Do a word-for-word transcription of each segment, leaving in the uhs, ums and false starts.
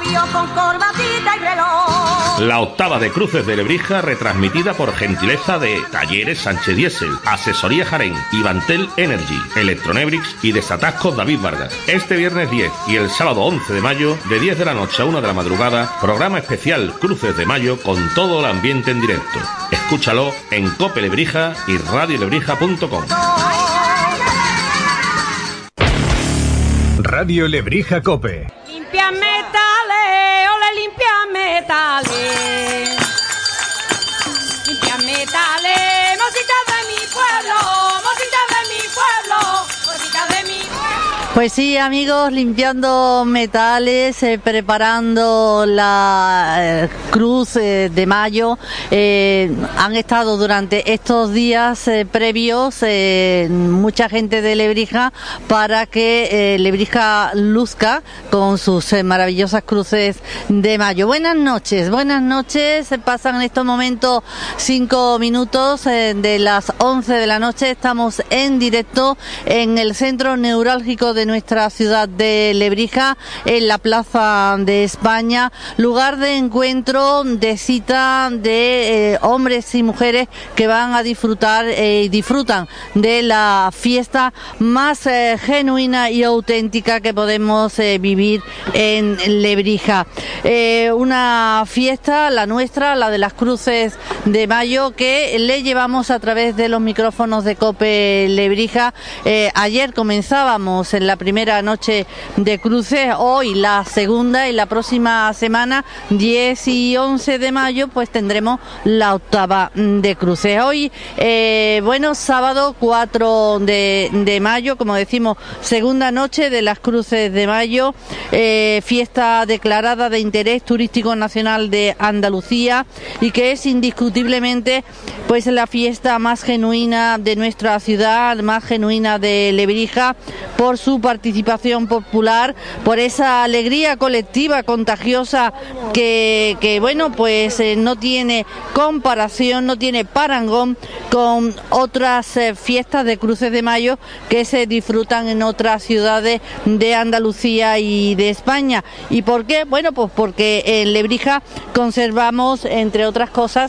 novio con corbatita y reloj. La octava de Cruces de Lebrija, retransmitida por gentileza de Talleres Sánchez Diesel, Asesoría Jarén, Ivantel Energy, Electronebrix y Desatascos David Vargas. Este viernes diez y el sábado once de mayo, de diez de la noche a una de la madrugada, programa especial Cruces de Mayo con todo el ambiente en directo. Escúchalo en Cope Lebrija y radio lebrija punto com. Radio Lebrija Cope. Limpia metales, ole limpia metales. Limpia metales, mosita de mi pueblo, mosita de mi pueblo, mosita de mi pueblo. Pues sí, amigos, limpiando metales, eh, preparando la eh, cruz eh, de mayo. Eh, han estado durante estos días eh, previos eh, mucha gente de Lebrija para que eh, Lebrija luzca con sus eh, maravillosas cruces de mayo. Buenas noches, buenas noches. Pasan en estos momentos cinco minutos eh, de las once de la noche. Estamos en directo en el centro neurálgico de nuestra ciudad de Lebrija, en la Plaza de España, lugar de encuentro, de cita de eh, hombres y mujeres que van a disfrutar y eh, disfrutan de la fiesta más eh, genuina y auténtica que podemos eh, vivir en Lebrija. Eh, una fiesta, la nuestra, la de las cruces de mayo, que le llevamos a través de los micrófonos de Cope Lebrija. Eh, ayer comenzábamos en la primera noche de cruces, hoy la segunda, y la próxima semana, diez y once de mayo, pues tendremos la octava de cruces. Hoy, eh, bueno, sábado cuatro de mayo, como decimos, segunda noche de las cruces de mayo, eh, fiesta declarada de interés turístico nacional de Andalucía, y que es indiscutiblemente pues la fiesta más genuina de nuestra ciudad, más genuina de Lebrija, por su participación popular, por esa alegría colectiva contagiosa que, que bueno, pues eh, no tiene comparación, no tiene parangón con otras eh, fiestas de cruces de mayo que se disfrutan en otras ciudades de Andalucía y de España. ¿Y por qué? Bueno, pues porque en Lebrija conservamos, entre otras cosas,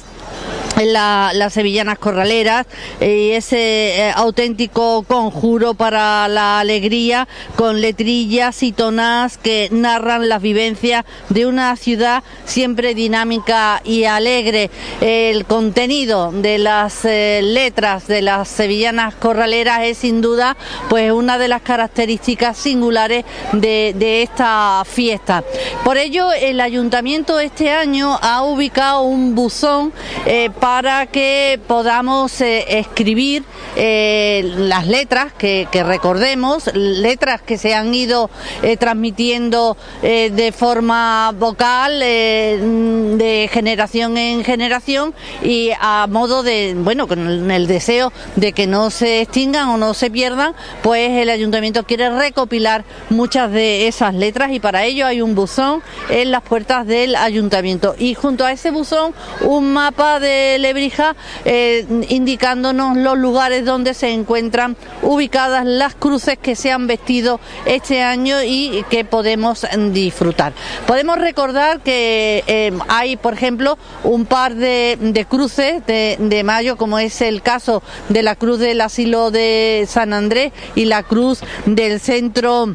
La, las sevillanas corraleras, y ese eh, auténtico conjuro para la alegría, con letrillas y tonás que narran las vivencias de una ciudad siempre dinámica y alegre. El contenido de las eh, letras de las sevillanas corraleras es sin duda pues una de las características singulares de, de esta fiesta. Por ello, el ayuntamiento este año ha ubicado un buzón eh, para que podamos eh, escribir eh, las letras que, que recordemos, letras que se han ido eh, transmitiendo eh, de forma vocal, eh, de generación en generación, y a modo de, bueno, con el deseo de que no se extingan o no se pierdan, pues el ayuntamiento quiere recopilar muchas de esas letras, y para ello hay un buzón en las puertas del ayuntamiento, y junto a ese buzón un mapa de Lebrija eh, indicándonos los lugares donde se encuentran ubicadas las cruces que se han vestido este año y que podemos disfrutar. Podemos recordar que eh, hay, por ejemplo, un par de, de cruces de, de mayo, como es el caso de la cruz del asilo de San Andrés y la cruz del centro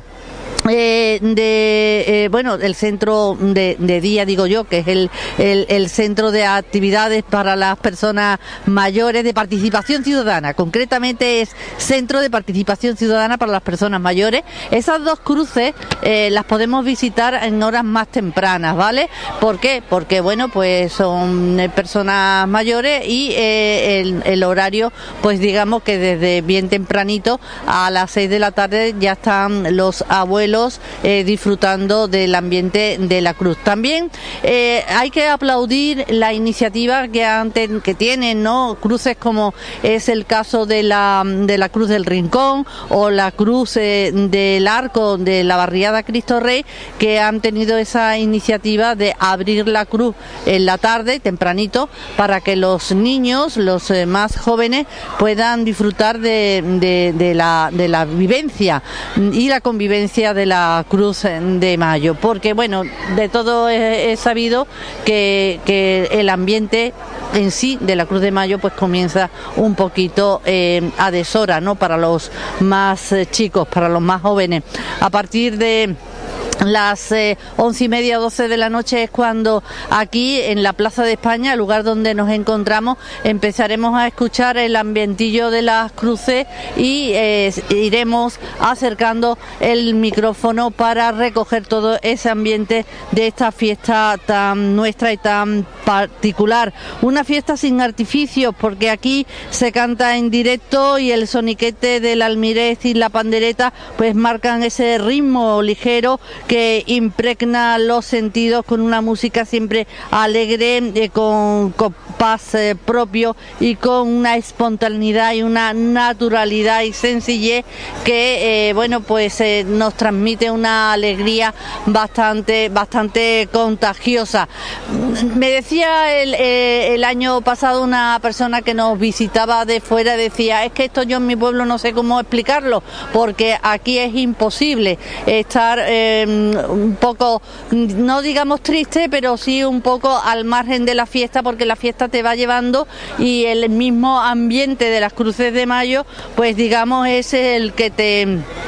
Eh, de eh, bueno, el centro de, de día, digo yo, que es el, el, el centro de actividades para las personas mayores, de participación ciudadana, concretamente es Centro de Participación Ciudadana para las Personas Mayores. Esas dos cruces eh, las podemos visitar en horas más tempranas, ¿vale? ¿Por qué? Porque, bueno, pues son eh, personas mayores, y eh, el, el horario, pues digamos que desde bien tempranito a las seis de la tarde ya están los abuelos Eh, disfrutando del ambiente de la cruz. También eh, hay que aplaudir la iniciativa que, ante, que tienen, ¿no?, cruces como es el caso de la, de la Cruz del Rincón o la Cruz eh, del Arco de la barriada Cristo Rey, que han tenido esa iniciativa de abrir la cruz en la tarde, tempranito, para que los niños, los eh, más jóvenes, puedan disfrutar de, de, de, la, de la vivencia y la convivencia de de la Cruz de Mayo, porque bueno, de todo he, he sabido que, que el ambiente en sí de la Cruz de Mayo pues comienza un poquito eh, a deshora, ¿no? Para los más eh, chicos, para los más jóvenes. A partir de las eh, once y media o doce de la noche es cuando aquí en la Plaza de España, el lugar donde nos encontramos, empezaremos a escuchar el ambientillo de las cruces y eh, iremos acercando el micrófono para recoger todo ese ambiente de esta fiesta tan nuestra y tan particular. Una fiesta sin artificios, porque aquí se canta en directo y el soniquete del almirez y la pandereta pues marcan ese ritmo ligero que impregna los sentidos con una música siempre alegre, eh, con compás eh, propio y con una espontaneidad y una naturalidad y sencillez que eh, bueno pues eh, nos transmite una alegría bastante bastante contagiosa. Me decía el, eh, el año pasado una persona que nos visitaba de fuera, decía, es que esto yo en mi pueblo no sé cómo explicarlo, porque aquí es imposible estar eh, un poco, no digamos triste, pero sí un poco al margen de la fiesta, porque la fiesta te va llevando y el mismo ambiente de las cruces de mayo, pues digamos es el que te...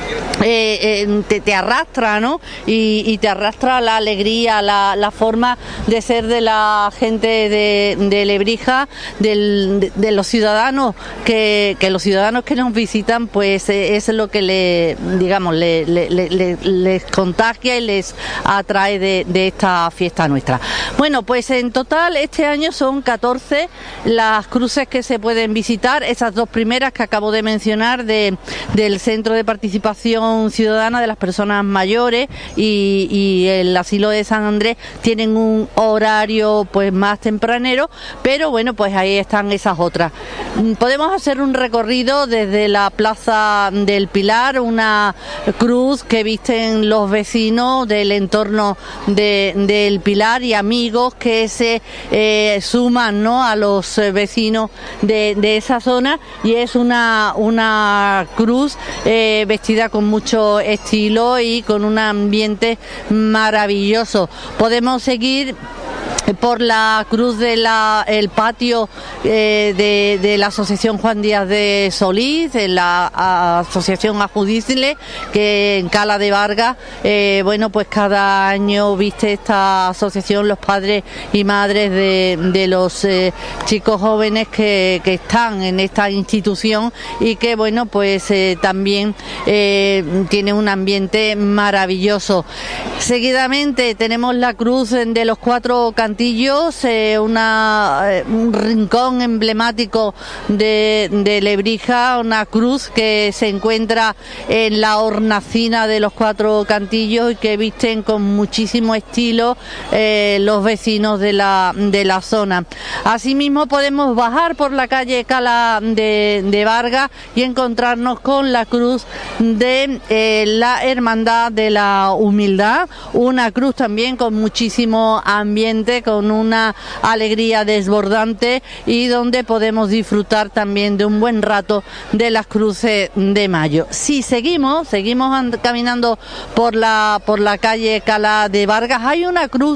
Eh, eh, te, te arrastra, ¿no? Y, y te arrastra la alegría, la, la forma de ser de la gente de, de Lebrija, del, de, de los ciudadanos que, que los ciudadanos que nos visitan, pues eh, es lo que le, digamos, le, le, le, les contagia y les atrae de, de esta fiesta nuestra. Bueno, pues en total este año son catorce las cruces que se pueden visitar, esas dos primeras que acabo de mencionar de, del Centro de Participación Ciudadana de las Personas Mayores y, y el Asilo de San Andrés tienen un horario pues más tempranero, pero bueno, pues ahí están esas otras. Podemos hacer un recorrido desde la Plaza del Pilar, una cruz que visten los vecinos del entorno de, del Pilar y amigos que se eh, suman, ¿no?, a los vecinos de, de esa zona, y es una, una cruz eh, vestida con mucho estilo y con un ambiente maravilloso. Podemos seguir por la cruz de la el patio eh, de, de la Asociación Juan Díaz de Solís, de la a, Asociación Ajudicle, que en Cala de Vargas, eh, bueno, pues cada año viste esta asociación los padres y madres de, de los eh, chicos jóvenes que, que están en esta institución y que, bueno, pues eh, también eh, tiene un ambiente maravilloso. Seguidamente tenemos la cruz de los Cuatro Cantillos, eh, una, eh, un rincón emblemático de, de Lebrija, una cruz que se encuentra en la hornacina de los Cuatro Cantillos y que visten con muchísimo estilo eh, los vecinos de la, de la zona. Asimismo podemos bajar por la calle Cala de, de Vargas y encontrarnos con la cruz de eh, la Hermandad de la Humildad, una cruz también con muchísimo ambiente, con una alegría desbordante y donde podemos disfrutar también de un buen rato de las cruces de mayo. Si seguimos, seguimos caminando por la, por la calle Cala de Vargas, hay una cruz,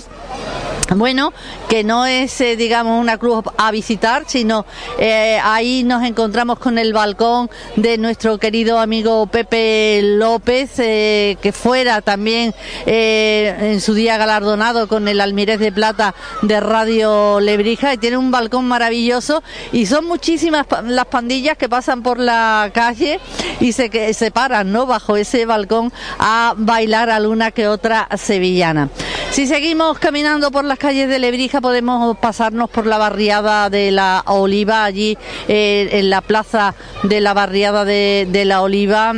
bueno, que no es, eh, digamos, una cruz a visitar, sino eh, ahí nos encontramos con el balcón de nuestro querido amigo Pepe López, eh, que fuera también eh, en su día galardonado con el Almirez de Plata de Radio Lebrija, y tiene un balcón maravilloso y son muchísimas las pandillas que pasan por la calle y se, que, se paran, ¿no?, bajo ese balcón a bailar alguna que otra sevillana. Si seguimos caminando por las calles de Lebrija podemos pasarnos por la barriada de la Oliva, allí eh, en la plaza de la barriada de, de la Oliva.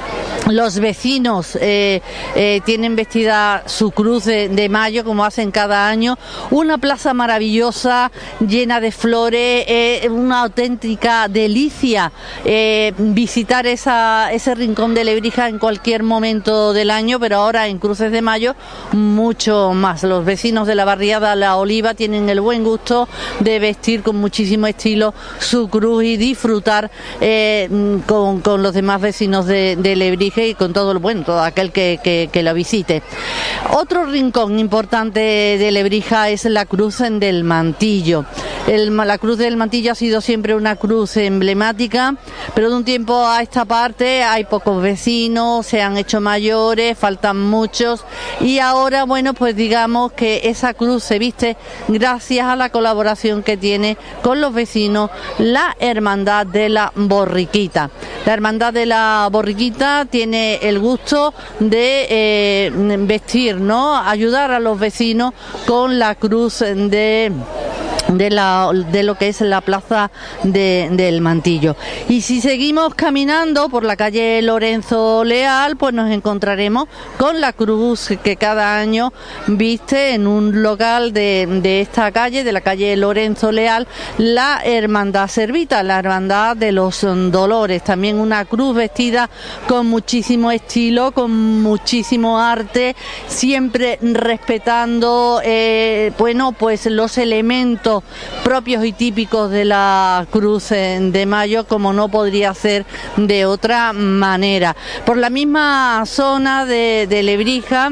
Los vecinos eh, eh, tienen vestida su cruz de, de mayo, como hacen cada año. Una plaza maravillosa, llena de flores, eh, una auténtica delicia eh, visitar esa, ese rincón de Lebrija en cualquier momento del año, pero ahora en cruces de mayo mucho más. Los vecinos de la barriada La Oliva tienen el buen gusto de vestir con muchísimo estilo su cruz y disfrutar eh, con, con los demás vecinos de, de Lebrija Lebrija y con todo, bueno, todo aquel que, que, que lo visite. Otro rincón importante de Lebrija es la Cruz del Mantillo. El, la Cruz del Mantillo ha sido siempre una cruz emblemática, pero de un tiempo a esta parte hay pocos vecinos, se han hecho mayores, faltan muchos, y ahora, bueno, pues digamos que esa cruz se viste gracias a la colaboración que tiene con los vecinos la Hermandad de la Borriquita. La Hermandad de la Borriquita tiene el gusto de eh, vestir, ¿no?, ayudar a los vecinos con la cruz de... De, la, de lo que es la plaza de, del Mantillo. Y si seguimos caminando por la calle Lorenzo Leal, pues nos encontraremos con la cruz que cada año viste en un local de, de esta calle, de la calle Lorenzo Leal, la Hermandad Servita, la Hermandad de los Dolores. También una cruz vestida con muchísimo estilo, con muchísimo arte, siempre respetando eh, bueno, pues los elementos propios y típicos de la Cruz de Mayo, como no podría ser de otra manera. Por la misma zona de, de Lebrija,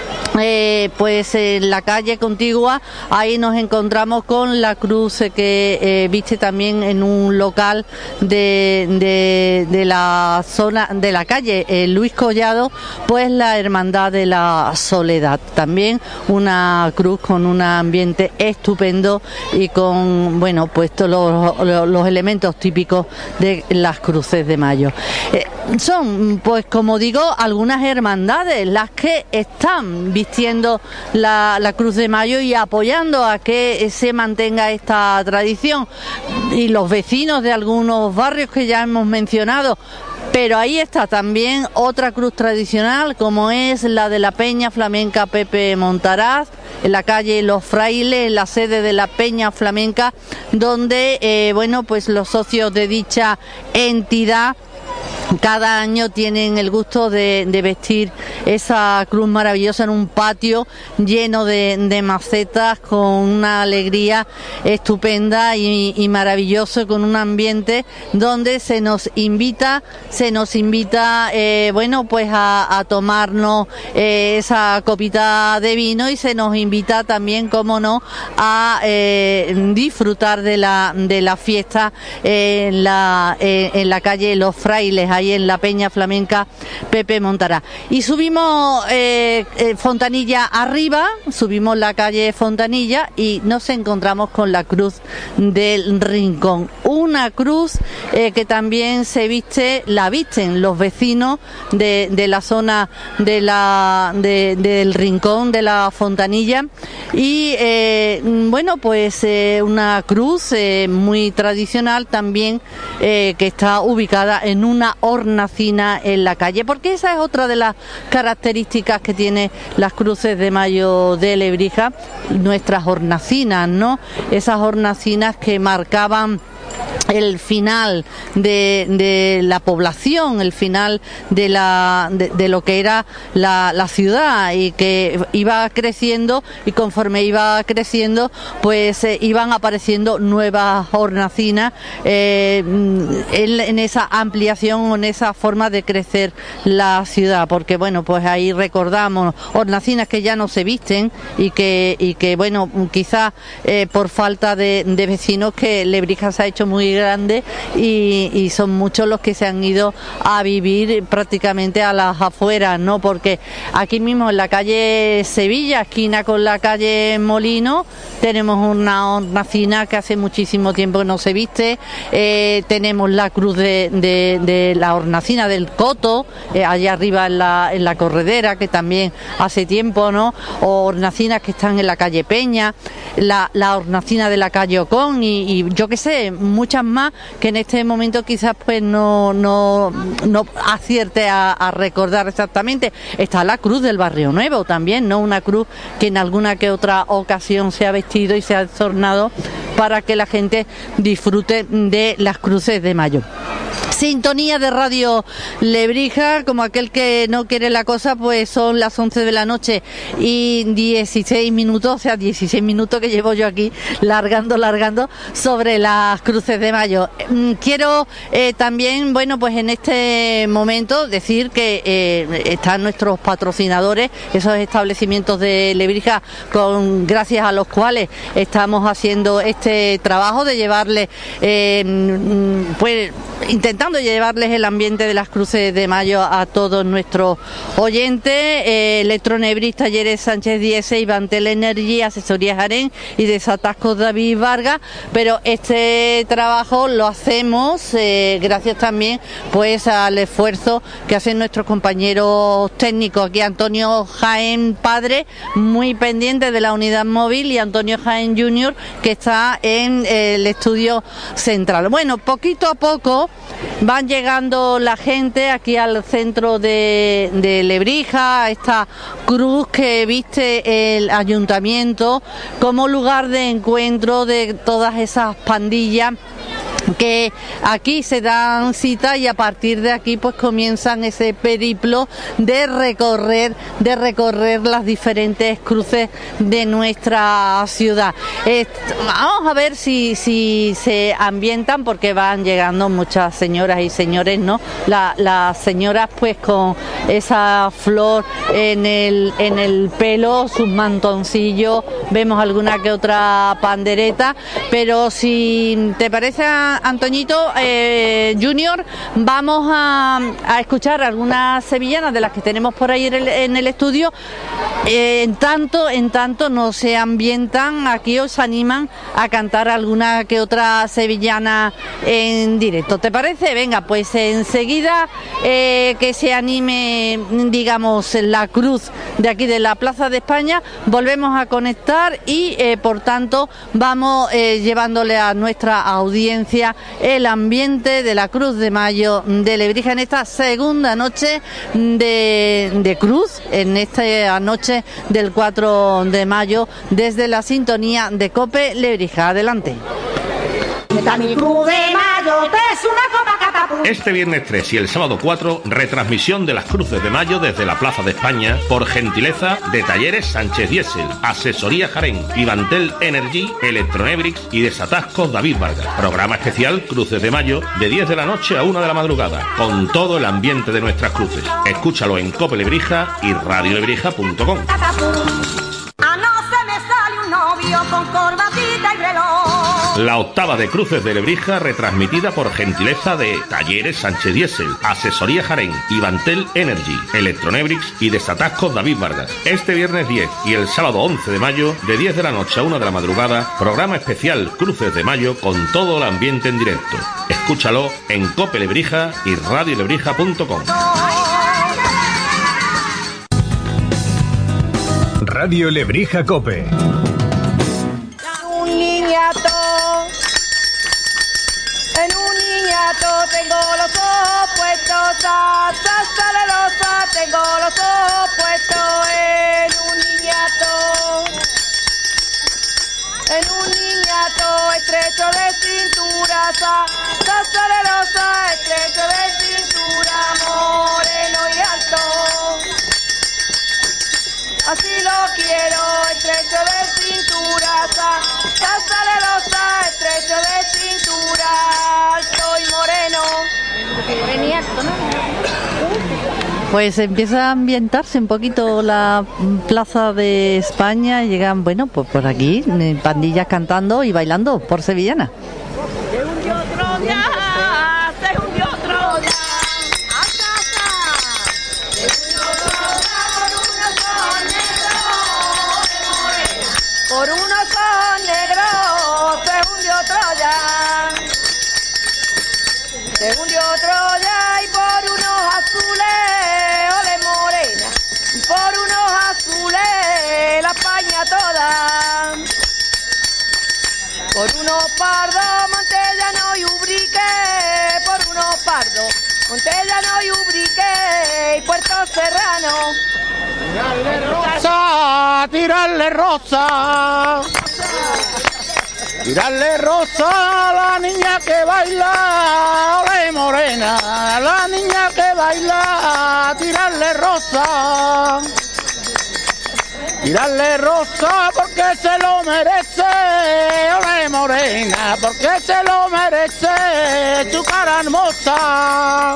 Eh, pues en la calle contigua, ahí nos encontramos con la cruz que eh, viste también en un local de, de, de la zona de la calle eh, Luis Collado, pues la Hermandad de la Soledad, también una cruz con un ambiente estupendo y con, bueno, pues todos los, los elementos típicos de las cruces de Mayo. Eh, son, pues como digo, algunas hermandades las que están vistiendo la, la Cruz de Mayo y apoyando a que se mantenga esta tradición, y los vecinos de algunos barrios que ya hemos mencionado. Pero ahí está también otra cruz tradicional, como es la de la Peña Flamenca Pepe Montaraz, en la calle Los Frailes, en la sede de la Peña Flamenca, donde eh, bueno, pues los socios de dicha entidad cada año tienen el gusto de, de vestir esa cruz maravillosa en un patio lleno de, de macetas, con una alegría estupenda y, y maravilloso, con un ambiente donde se nos invita, se nos invita, eh, bueno, pues a, a tomarnos eh, esa copita de vino, y se nos invita también, como no, a eh, disfrutar de la de la fiesta eh, en la eh, en la calle Los Frailes, ahí en la Peña Flamenca Pepe Montaraz. Y subimos eh, eh, Fontanilla arriba, subimos la calle Fontanilla y nos encontramos con la Cruz del Rincón, una cruz eh, que también se viste, la visten los vecinos de, de la zona de la de, del Rincón, de la Fontanilla, y eh, bueno, pues eh, una cruz eh, muy tradicional también, eh, que está ubicada en una hornacina en la calle, porque esa es otra de las características que tiene las Cruces de Mayo de Lebrija, nuestras hornacinas, ¿no? Esas hornacinas que marcaban el final de, de la población, el final de la de, de lo que era la, la ciudad, y que iba creciendo, y conforme iba creciendo pues eh, iban apareciendo nuevas hornacinas eh, en, en esa ampliación, en esa forma de crecer la ciudad, porque bueno, pues ahí recordamos hornacinas que ya no se visten y que y que bueno, quizás eh, por falta de, de vecinos, que Lebrija se ha hecho muy grande y, y son muchos los que se han ido a vivir prácticamente a las afueras, ¿no? Porque aquí mismo en la calle Sevilla, esquina con la calle Molino, tenemos una hornacina que hace muchísimo tiempo que no se viste. Eh, tenemos la cruz de, de, de la hornacina del Coto, eh, allá arriba en la, en la corredera, que también hace tiempo, ¿no? O hornacinas que están en la calle Peña, la, la hornacina de la calle Ocón, y, y yo qué sé, muchas más que en este momento quizás pues no, no, no acierte a, a recordar exactamente. Está la cruz del Barrio Nuevo también, ¿no? Una cruz que en alguna que otra ocasión se ha vestido y se ha adornado para que la gente disfrute de las Cruces de Mayo. sintonía de Radio Lebrija, como aquel que no quiere la cosa, pues son las once de la noche y dieciséis minutos, o sea, dieciséis minutos que llevo yo aquí largando, largando sobre las cruces de mayo. Quiero eh, también, bueno, pues en este momento decir que eh, están nuestros patrocinadores, esos establecimientos de Lebrija, con gracias a los cuales estamos haciendo este trabajo de llevarles, eh, pues intentando llevarles el ambiente de las cruces de mayo a todos nuestros oyentes. eh, Electronebrix, Talleres Sánchez Diese, Ivantel Energy, Asesoría Jaén y Desatascos David Vargas, pero este trabajo lo hacemos eh, gracias también pues al esfuerzo que hacen nuestros compañeros técnicos. Aquí Antonio Jaén padre, muy pendiente de la unidad móvil, y Antonio Jaén junior, que está en eh, el estudio central. Bueno, poquito a poco van llegando la gente aquí al centro de, de Lebrija, a esta cruz que viste el ayuntamiento como lugar de encuentro de todas esas pandillas que aquí se dan cita, y a partir de aquí pues comienzan ese periplo de recorrer de recorrer las diferentes cruces de nuestra ciudad. Eh, vamos a ver si, si se ambientan, porque van llegando muchas señoras y señores, ¿no? La, las señoras pues con esa flor en el, en el pelo, sus mantoncillos, vemos alguna que otra pandereta, pero si te parece, Antoñito eh, Junior, vamos a, a escuchar algunas sevillanas de las que tenemos por ahí en el, en el estudio. Eh, en tanto, en tanto no se ambientan, aquí os animan a cantar alguna que otra sevillana en directo. ¿Te parece? Venga, pues enseguida eh, que se anime, digamos, la cruz de aquí de la Plaza de España, volvemos a conectar y eh, por tanto vamos eh, llevándole a nuestra audiencia el ambiente de la Cruz de Mayo de Lebrija en esta segunda noche de, de cruz, en esta noche del cuatro de mayo, desde la sintonía de COPE Lebrija. Adelante. Este viernes tres y el sábado cuatro, retransmisión de las cruces de mayo desde la Plaza de España, por gentileza de Talleres Sánchez Diese, Asesoría Jaén, Ivantel Energy, Electronebrix y Desatascos David Vargas. Programa especial Cruces de Mayo de diez de la noche a una de la madrugada, con todo el ambiente de nuestras cruces. Escúchalo en COPE Lebrija y radio lebrija punto com. La octava de Cruces de Lebrija, retransmitida por gentileza de Talleres Sánchez Diese, Asesoría Jaén, Ivantel Energy, Electronebrix y Desatascos David Vargas. Este viernes diez y el sábado once de mayo, de diez de la noche a una de la madrugada, programa especial Cruces de Mayo con todo el ambiente en directo. Escúchalo en COPE Lebrija y radio lebrija punto com. Radio Lebrija COPE. Un niñato, en un niñato tengo los ojos puestos, sa, sa, salerosa, tengo los ojos puestos en un niñato, en un niñato estrecho de cintura, sa, sa, salerosa, estrecho de cintura, moreno y alto. Así lo quiero, estrecho de cintura, sa, sa, salerosa, estrecho de cintura, alto y moreno. Pues empieza a ambientarse un poquito la Plaza de España, y llegan, bueno, pues por aquí, pandillas cantando y bailando por sevillana. Se hundió Troya, se hundió Troya. Por unos ojos negros se hundió Troya, se hundió Troya, y por unos azules, ole morena, y por unos azules la España toda, por unos pardos Montellano y Ubrique, por unos pardos Montellano y Ubrique y Puerto Serrano. Rosa, tirarle rosa. Tirarle rosa a la niña que baila, ole morena, a la niña que baila, tirarle rosa. Tirarle rosa porque se lo merece, ole morena, porque se lo merece tu cara hermosa.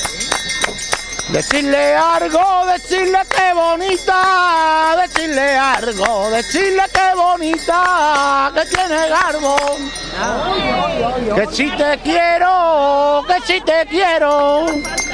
Decirle algo, decirle que bonita, decirle algo, decirle que bonita, que tiene garbo. Que si te quiero, que si te quiero.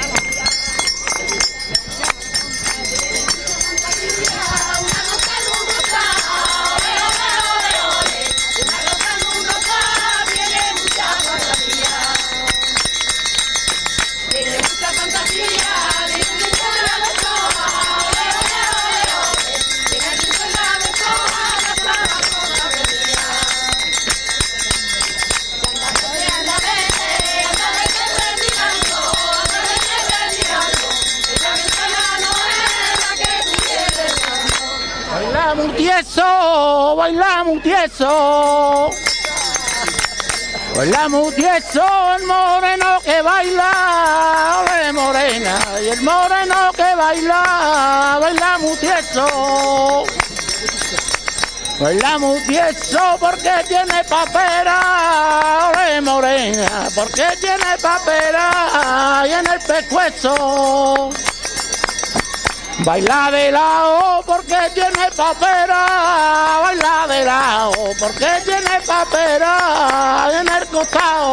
Bailamos tieso, bailamos tieso. Bailamos tieso, el moreno que baila, ole morena, y el moreno que baila, bailamos tieso. Bailamos tieso porque tiene papera, ole morena, porque tiene papera y en el pescuezo. Baila de lado porque tiene papera, baila de lado porque tiene papera en el costado.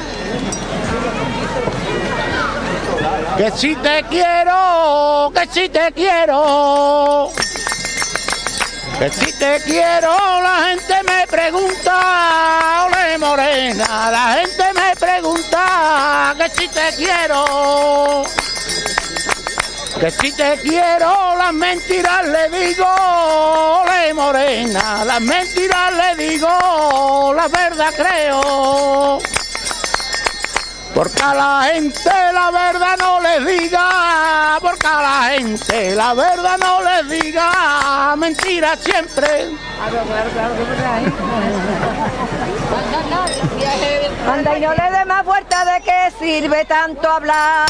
Que si te quiero, que si te quiero, que si te quiero, la gente me pregunta, ole morena, la gente me pregunta que si te quiero. Que si te quiero, las mentiras le digo, ole morena, las mentiras le digo, la verdad creo. Porque a la gente la verdad no les diga, porque a la gente la verdad no les diga, mentira siempre. Anda y no le dé más vuelta, ¿de qué sirve tanto hablar?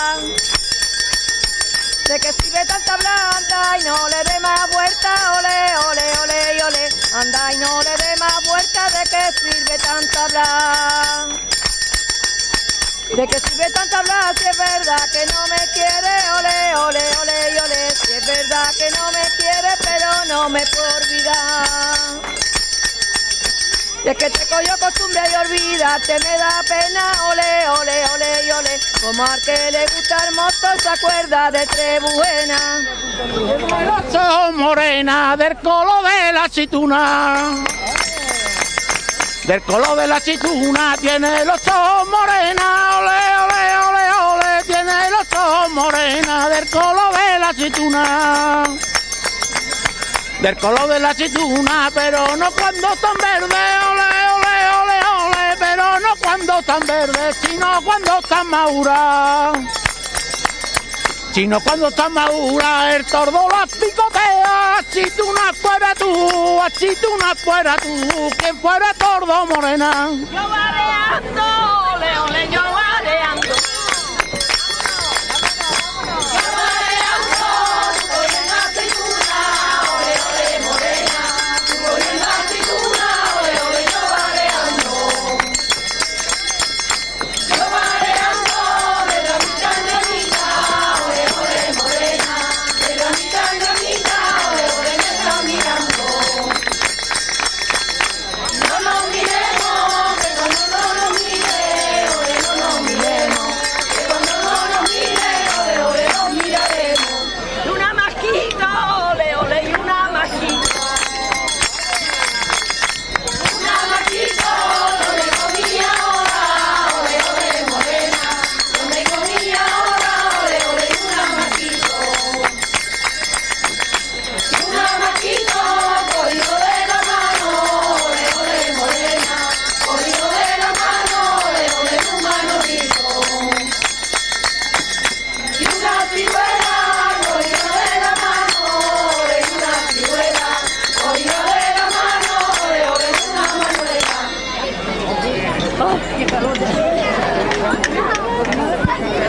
De que sirve tanta blanda y no le dé más vuelta, ole, ole, ole, y ole. Anda y no le dé más vuelta, de que sirve tanta hablar. De que sirve tanta hablar, si es verdad que no me quiere, ole, ole, ole, y ole. Si es verdad que no me quiere, pero no me puedo olvidar. Y es que te cogió costumbre y olvídate, me da pena, ole, ole, ole, y ole. Como al que le gusta el mosto se acuerda de Trebuena. Los ojos morena del color de la aceituna. Del color de la aceituna tiene los ojos morena, ole, ole, ole, ole. Tiene los ojos morena del color de la aceituna. Del color de la aceituna, pero no cuando están verdes, ole, ole, ole, ole, pero no cuando están verdes, sino cuando están maduras. Sino cuando están maduras, el tordo las picotea, aceituna fuera tú, aceituna fuera tú, quien fuera tordo morena. Yo vareando, ole, ole, yo vareando. No nos miremos, que no, no nos mire, ole, no nos miremos.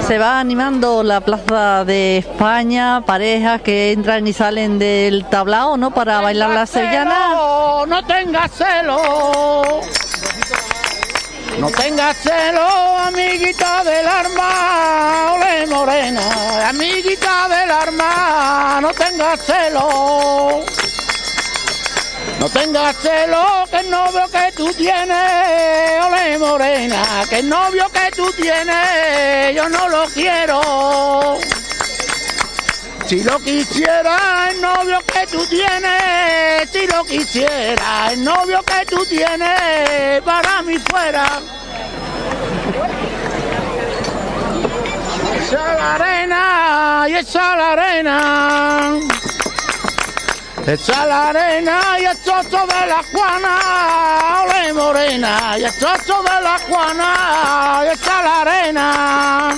Se va animando la Plaza de España, parejas que entran y salen del tablao, ¿no? Para bailar la sevillana. No tengas celo, no tengas celo, amiguita del arma, ole morena, amiguita del arma, no tengas celo. No tengas celo, que el novio que tú tienes, ole morena, que el novio que tú tienes, yo no lo quiero. Si lo quisiera, el novio que tú tienes, si lo quisiera, el novio que tú tienes, para mí fuera. Esa la arena, y esa la arena. Echa la arena y el chocho de la Juana, ole morena, y el chocho de la Juana, y echa la arena.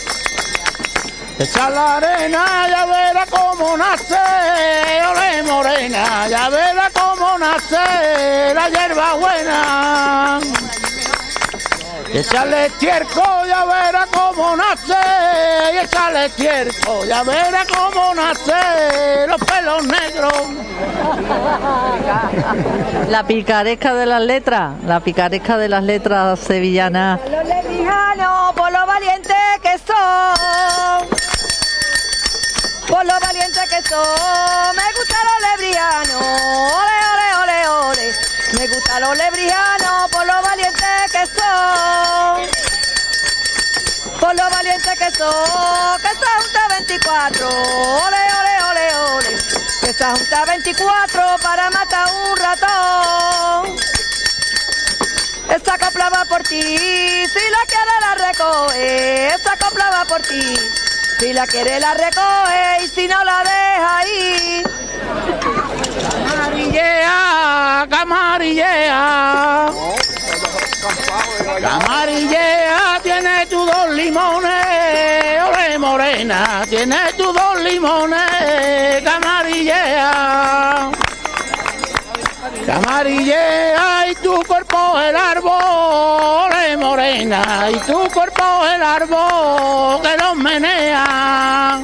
Echa la arena, ya verá cómo nace, ole morena, ya verá cómo nace la hierba buena. Y echarle estiércol, ya verá cómo nace, y echarle estiércol, ya verá cómo nace los pelos negros. La picaresca de las letras, la picaresca de las letras sevillanas. Los lebrijanos, por lo valientes que son, por lo valientes que son, me gustan los lebrijanos, ole, ole, ole, ole. Me gustan los lebrijanos por lo valientes que son, por lo valientes que son, que esta junta veinticuatro, ole, ole, ole, ole, que esta junta veinticuatro para matar un ratón. Esta copla va por ti, si la quiere la recoge, esta copla va por ti, si la quiere la recoge y si no la deja ahí. Camarillea, camarillea, camarillea, tiene tus dos limones, ole morena, tiene tus dos limones, camarillea, camarillea, y tu cuerpo el árbol, ole morena, y tu cuerpo el árbol que los menea.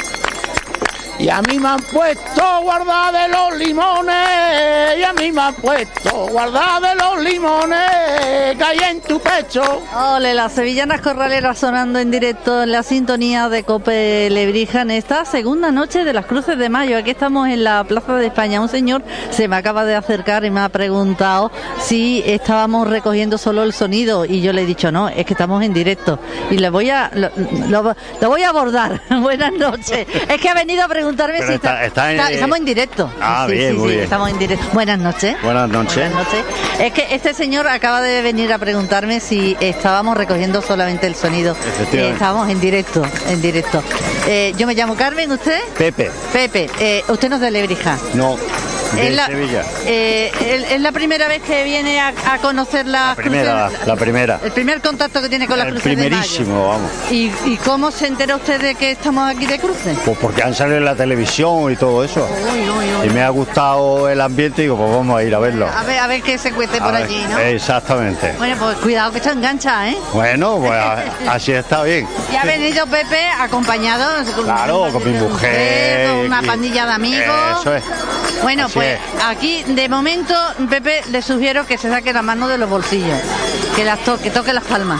Y a mí me han puesto guarda de los limones, y a mí me han puesto guarda de los limones que hay en tu pecho. Ole, las sevillanas corraleras sonando en directo en la sintonía de Cope Lebrija en esta segunda noche de las Cruces de Mayo. Aquí estamos en la Plaza de España. Un señor se me acaba de acercar y me ha preguntado si estábamos recogiendo solo el sonido, y yo le he dicho no, es que estamos en directo y le voy a lo, lo, lo voy a abordar. Buenas noches. Es que ha venido a preguntarme Pero si está, está, está en, está, estamos en directo. Ah, sí, bien, sí, muy sí, bien. estamos en directo. Buenas noches. Buenas noches. Buenas noches. Es que este señor acaba de venir a preguntarme si estábamos recogiendo solamente el sonido. Efectivamente. Eh, estábamos en directo, en directo. Eh, yo me llamo Carmen, ¿usted? Pepe, Pepe, eh, usted no es de Lebrija. no, de Es la, Sevilla. eh, es- es la primera vez que viene a, a conocer La las primera, cruces- la primera. El primer contacto que tiene con las El cruces de Mayo. primerísimo, vamos. ¿Y, ¿Y cómo se entera usted de que estamos aquí de cruces? Pues porque han salido en la televisión y todo eso. Uy, uy, uy. Y me ha gustado el ambiente y digo, pues vamos a ir a verlo. A ver, a ver qué se cuece A por ver, allí, ¿no? Exactamente. Bueno, pues cuidado que esto engancha, ¿eh? Bueno, pues a- así está bien. Y ha venido Pepe acompañado con, Claro, con mi mujer. con una y- pandilla de amigos. Eso es. Bueno, Así pues es. aquí de momento, Pepe, le sugiero que se saque la mano de los bolsillos, que las toque, toque las palmas,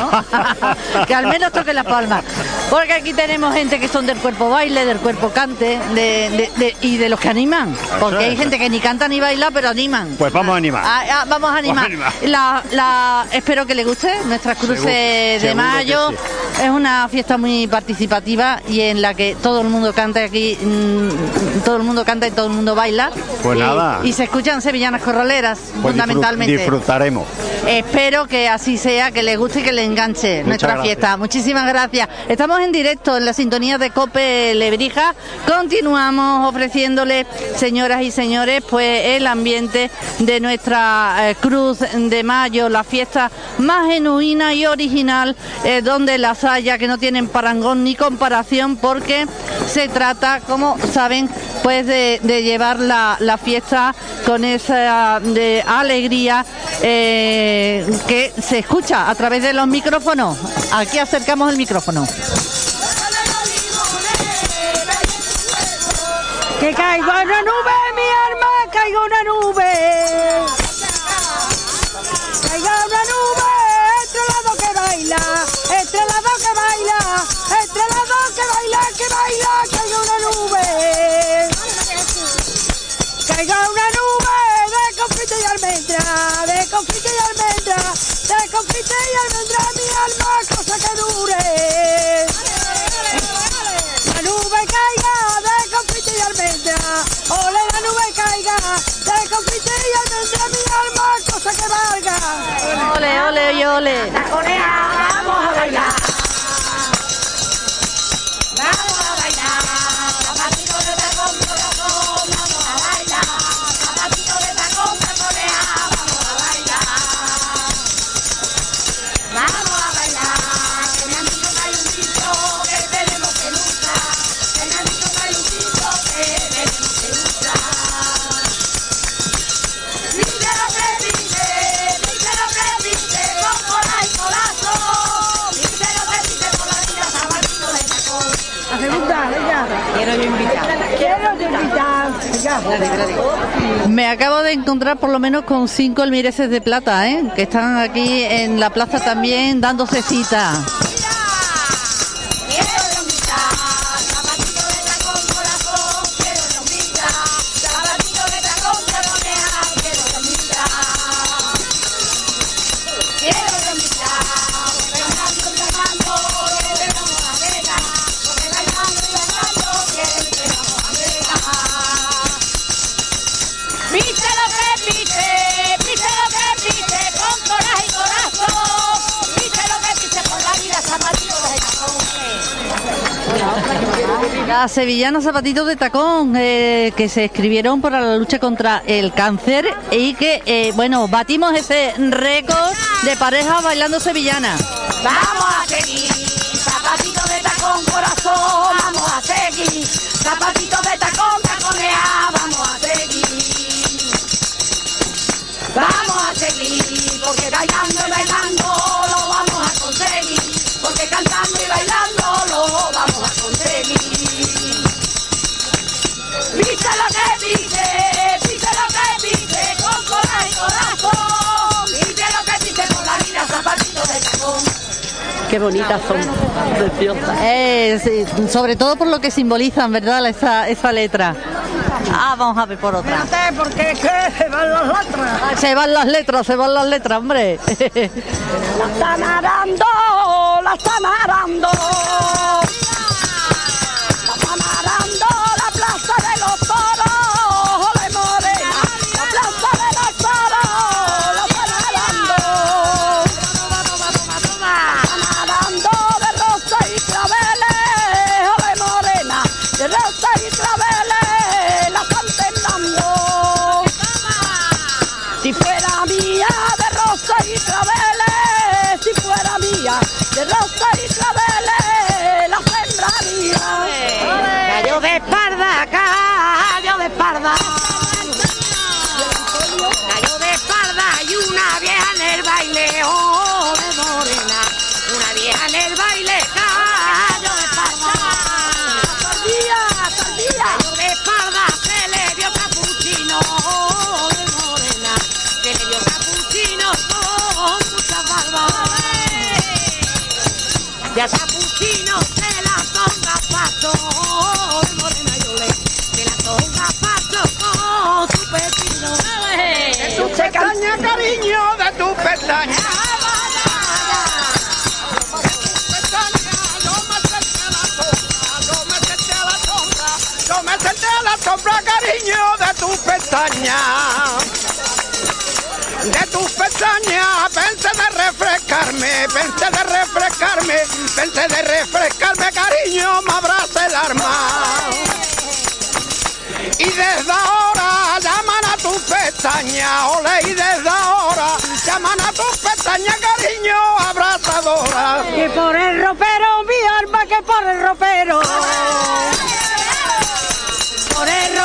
¿no? Que al menos toque las palmas. Porque aquí tenemos gente que son del cuerpo baile, del cuerpo cante, de, de- de- y de los que animan. Porque hay es. gente que ni canta ni baila, pero animan. Pues vamos a animar. Ah, ah, vamos a animar. Vamos a animar. La, la, espero que le guste nuestras cruces Seguro- de seguro mayo. que Es una fiesta muy participativa y en la que todo el mundo canta aquí, mm, todo el mundo canta y todo el mundo baila. Pues y, nada. Y se escuchan sevillanas corraleras, Pues disfrut- fundamentalmente. disfrutaremos. Espero que así sea, que le guste y que le enganche Muchas nuestra gracias. fiesta. Muchísimas gracias. Estamos en directo en la sintonía de Cope Lebrija. Continuamos ofreciéndole, señoras y señores, pues el ambiente de nuestra eh, Cruz de Mayo, la fiesta más genuina y original, eh, donde las haya que no tienen parangón ni comparación, porque se trata, como saben, pues de, de llevar la, la fiesta con esa de alegría eh, que se escucha a través de los micrófonos. Aquí acercamos el micrófono. Que caiga una nube, mi alma, caiga una nube. Caiga una nube, entre las dos que baila, entre las dos que baila, entre las dos que baila, que baila, caiga una nube. Caiga una nube de confite y almendra, de confite y almendra, de confite y almendra, mi alma, cosa que dure. La nube caiga de confite y almendra, ole la nube caiga de confite y almendra, mi alma, cosa que valga. Ole, ole y ole. Taconea, vamos a bailar. Vamos a bailar. Zapatito de tacón, corazón, vamos a bailar. Zapatito de tacón, taconea, vamos a bailar. Vamos a bailar. Que me han dicho que hay un sitio que tenemos que luchar. Que me han dicho que hay un sitio que tenemos que luchar. Dice lo que dice, dice lo que dice, con cola y colazo. Dice lo que dice por la vida, zapatito de tacón. La segunda, ella. Quiero yo invitar. Quiero yo invitar. Ya. Me acabo de encontrar por lo menos con cinco almireces de plata, ¿eh? Que están aquí en la plaza también dándose cita. Quiero yo invitar. Zapatito de tacón, corazón. Quiero yo invitar. Zapatito de tacón, taconea. Quiero yo invitar. Quiero yo invitar. Porque bailando y bailando, que le damos la vena. Porque bailando y bailando, que le damos la vena. Pise lo que pise, pise lo que pise, con coraje y corazón. Pise lo que pise por la vida, zapatito de tacón. Las sevillanas zapatitos de tacón eh, que se escribieron para la lucha contra el cáncer y que, eh, bueno, batimos ese récord de parejas bailando sevillanas. Vamos a seguir, zapatito de tacón, corazón, vamos a seguir. Zapatito de tacón, taconea, vamos a seguir. Vamos a seguir, porque bailando y bailando lo vamos a conseguir. Porque cantando y bailando lo vamos a conseguir. Pise lo que pise, pise lo que pise, con coraje y corazón. Pise lo que pise por la vida, zapatito de tacón. Qué bonitas son, preciosas. Eh, sí, sobre todo por lo que simbolizan, ¿verdad? Esa, esa letra. Ah, vamos a ver por otra. Espérate, porque es que se van las letras. Ah, se van las letras, se van las letras, hombre. La están arando, la están arando. La están arando, la plaza de los toros, ole morena. La plaza de los toros, la están arando. La están arando de rosa y claveles, ole morena. De rosa y claveles, la están temblando. Si fuera mía de rosa y claveles, si fuera mía de rosa y claveles, la sembraría. Cayó de espalda, cayó de espalda. Cayó de espalda y una vieja en el baile, oh, de morena. Una vieja en el baile, cayó de espalda. Tardía, tardía. Cayó de espalda, se le dio capuchino, oh, de morena. Se le dio capuchino con muchas barbas. Y a capuchino se la tonga paso, oh, de morena yo le. Se la tonga paso con su pepino. De tu pestaña, cariño, de tu pestaña. Yo me senté a la sombra, cariño, de tu pestaña. De tus pestañas pensé de refrescarme, pensé de refrescarme, pensé de refrescarme, cariño, me abraza el alma. Y desde ahora llaman a tus pestañas, ole, y desde ahora llaman a tus pestañas, cariño, abrazadora. Que por el ropero, mi alma, que por el ropero. Por el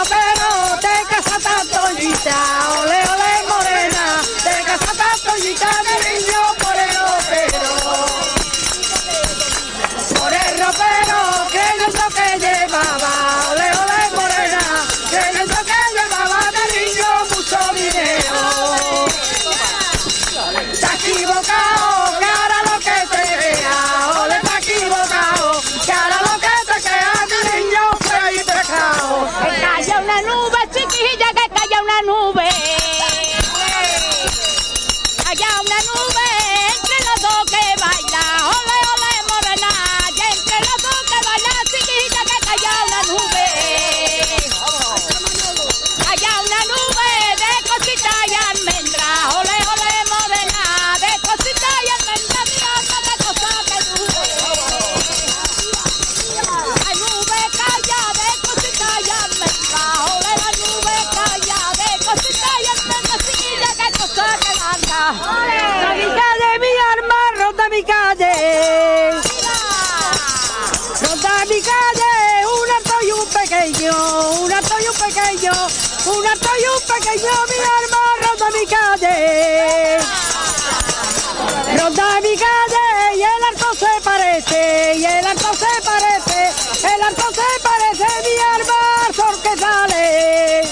alto y un pequeño, mi arma ronda mi calle. Ronda mi calle y el arco se parece, y el arco se parece, el arco se parece, mi arma al sol que sale.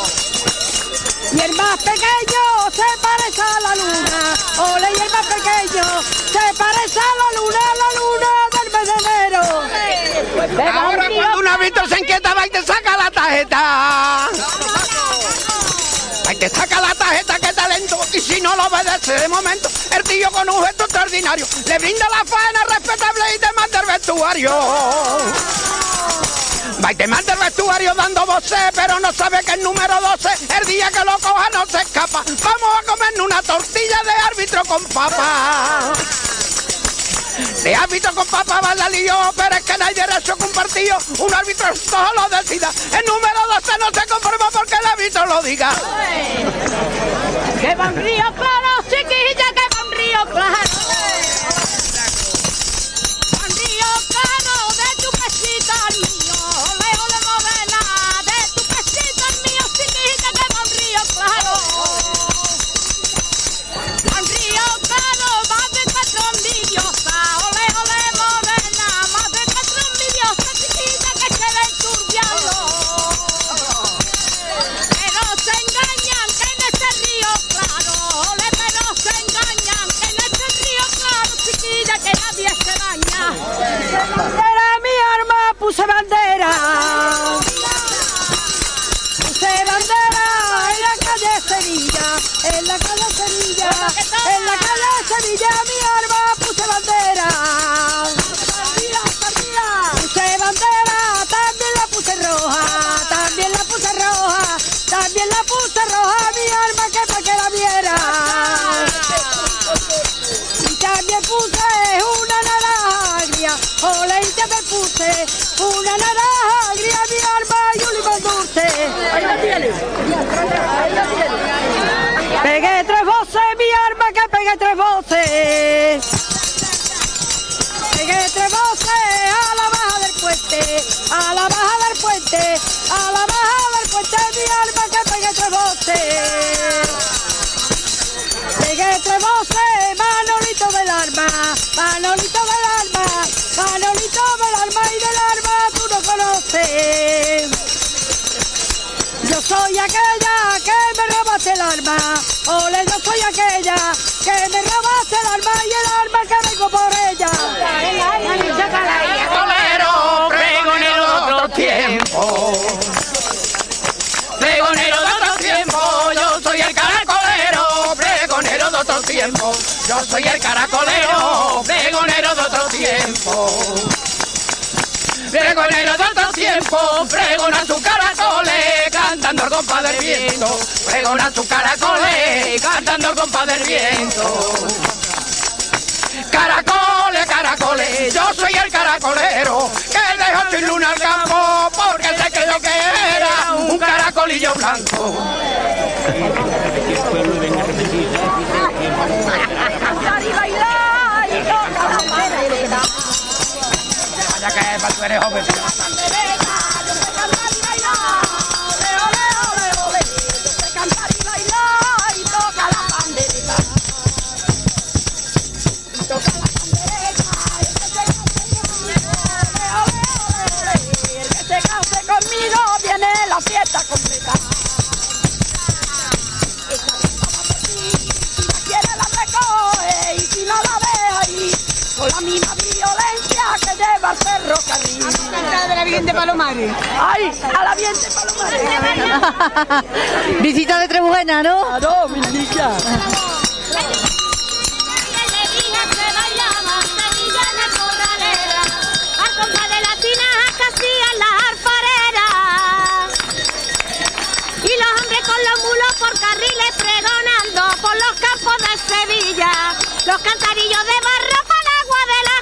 Y el más pequeño se parece a la luna, ole, y el más pequeño se parece a la luna, la luna del mes de enero. Ahora cuando un árbitro se inquieta va y te saca la tarjeta. Ahí te saca la tarjeta, qué talento, y si no lo obedece de momento, el tío con un gesto extraordinario le brinda la faena respetable y te manda el vestuario. Va y te manda el vestuario dando voces, pero no sabe que el número doce, el día que lo coja no se escapa. Vamos a comernos una tortilla de árbitro con papa. De árbitro con papa va la lío, pero es que no hay derecho que un partido, un árbitro solo decida. El número doce no se conforma porque el árbitro lo diga. Que va un río claro, chiquilla, que va un río claro. Va un río claro de tu pesito al mío, ole, ole, morena, de tu pesito al mío, chiquilla, que va un río claro. Va un río claro, más de cuatro envidiosas, ole, ole, morena, más de cuatro envidiosas, chiquilla, que se ven turbiando. Pero se engañan que en este río claro, ole, pero se engañan que en este río claro, chiquilla, que nadie se daña. Bandera, mi arma, puse bandera. Puse bandera en la calle Sevilla, en la calle Sevilla, en la calle Sevilla, mi arma, puse bandera. Puse bandera, también la puse roja, también la puse roja, también la puse roja, mi arma, que para que la viera. Y también puse una naranja agria, ole, y también puse una naranja agria, mi arma, y un limón dulce. Ahí la tiene. Pegué tres voces, mi arma, que pegué tres voces. Pegué tres voces a la baja del puente, a la baja del puente, a la baja del puente, mi arma, que pegué tres voces. Pegué tres voces, Manolito del arma, Manolito del arma, Manolito del arma, y del arma tú no conoces. Yo soy aquella que me robaste el arma, ole, yo soy aquella que me robaste el arma, y el arma que vengo por ella. Caracolero, pregonero de otro tiempo. Pregonero de otro tiempo, yo soy el caracolero, pregonero de otro tiempo. Yo soy el caracolero, pregonero de otro tiempo. Pregonero de otro tiempo, pregona su caracoles, cantando el compás del viento. Pregona su caracoles, cantando el compás del viento. Caracoles, caracoles, yo soy el caracolero, que dejó sin luna al campo, porque se creyó que era un caracolillo blanco. Cantar y bailar y tocar la pandereta. Vaya que para tú eres joven. La pandereta, yo sé cantar y bailar, ole, ole, ole, ole. Yo sé cantar y bailar y tocar la pandereta. Y tocar la pandereta, el que se case, ole, ole, ole, ole. El que se case conmigo viene la fiesta completa. Esta fiesta va por ti, si la quiere la recoge, y si no la deja ahí, con la misma violencia que lleva el ferrocarril. De la Virgen de Palomares. ¡Ay! ¡A la Virgen de Palomares! Visita de Trebuena, ¿no? ¡Claro, mi niña! Los cantarillos de barro para el agua de las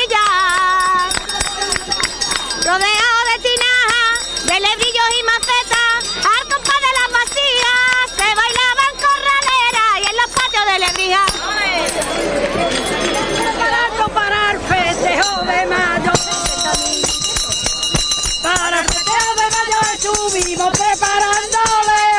cuadrillas, rodeado de tinajas, de lebrillos y macetas, al compás de las vacías se bailaban corraleras y en los patios de Lebrija. Para comparar festejo de mayo, para el festejo de mayo estuvimos preparándole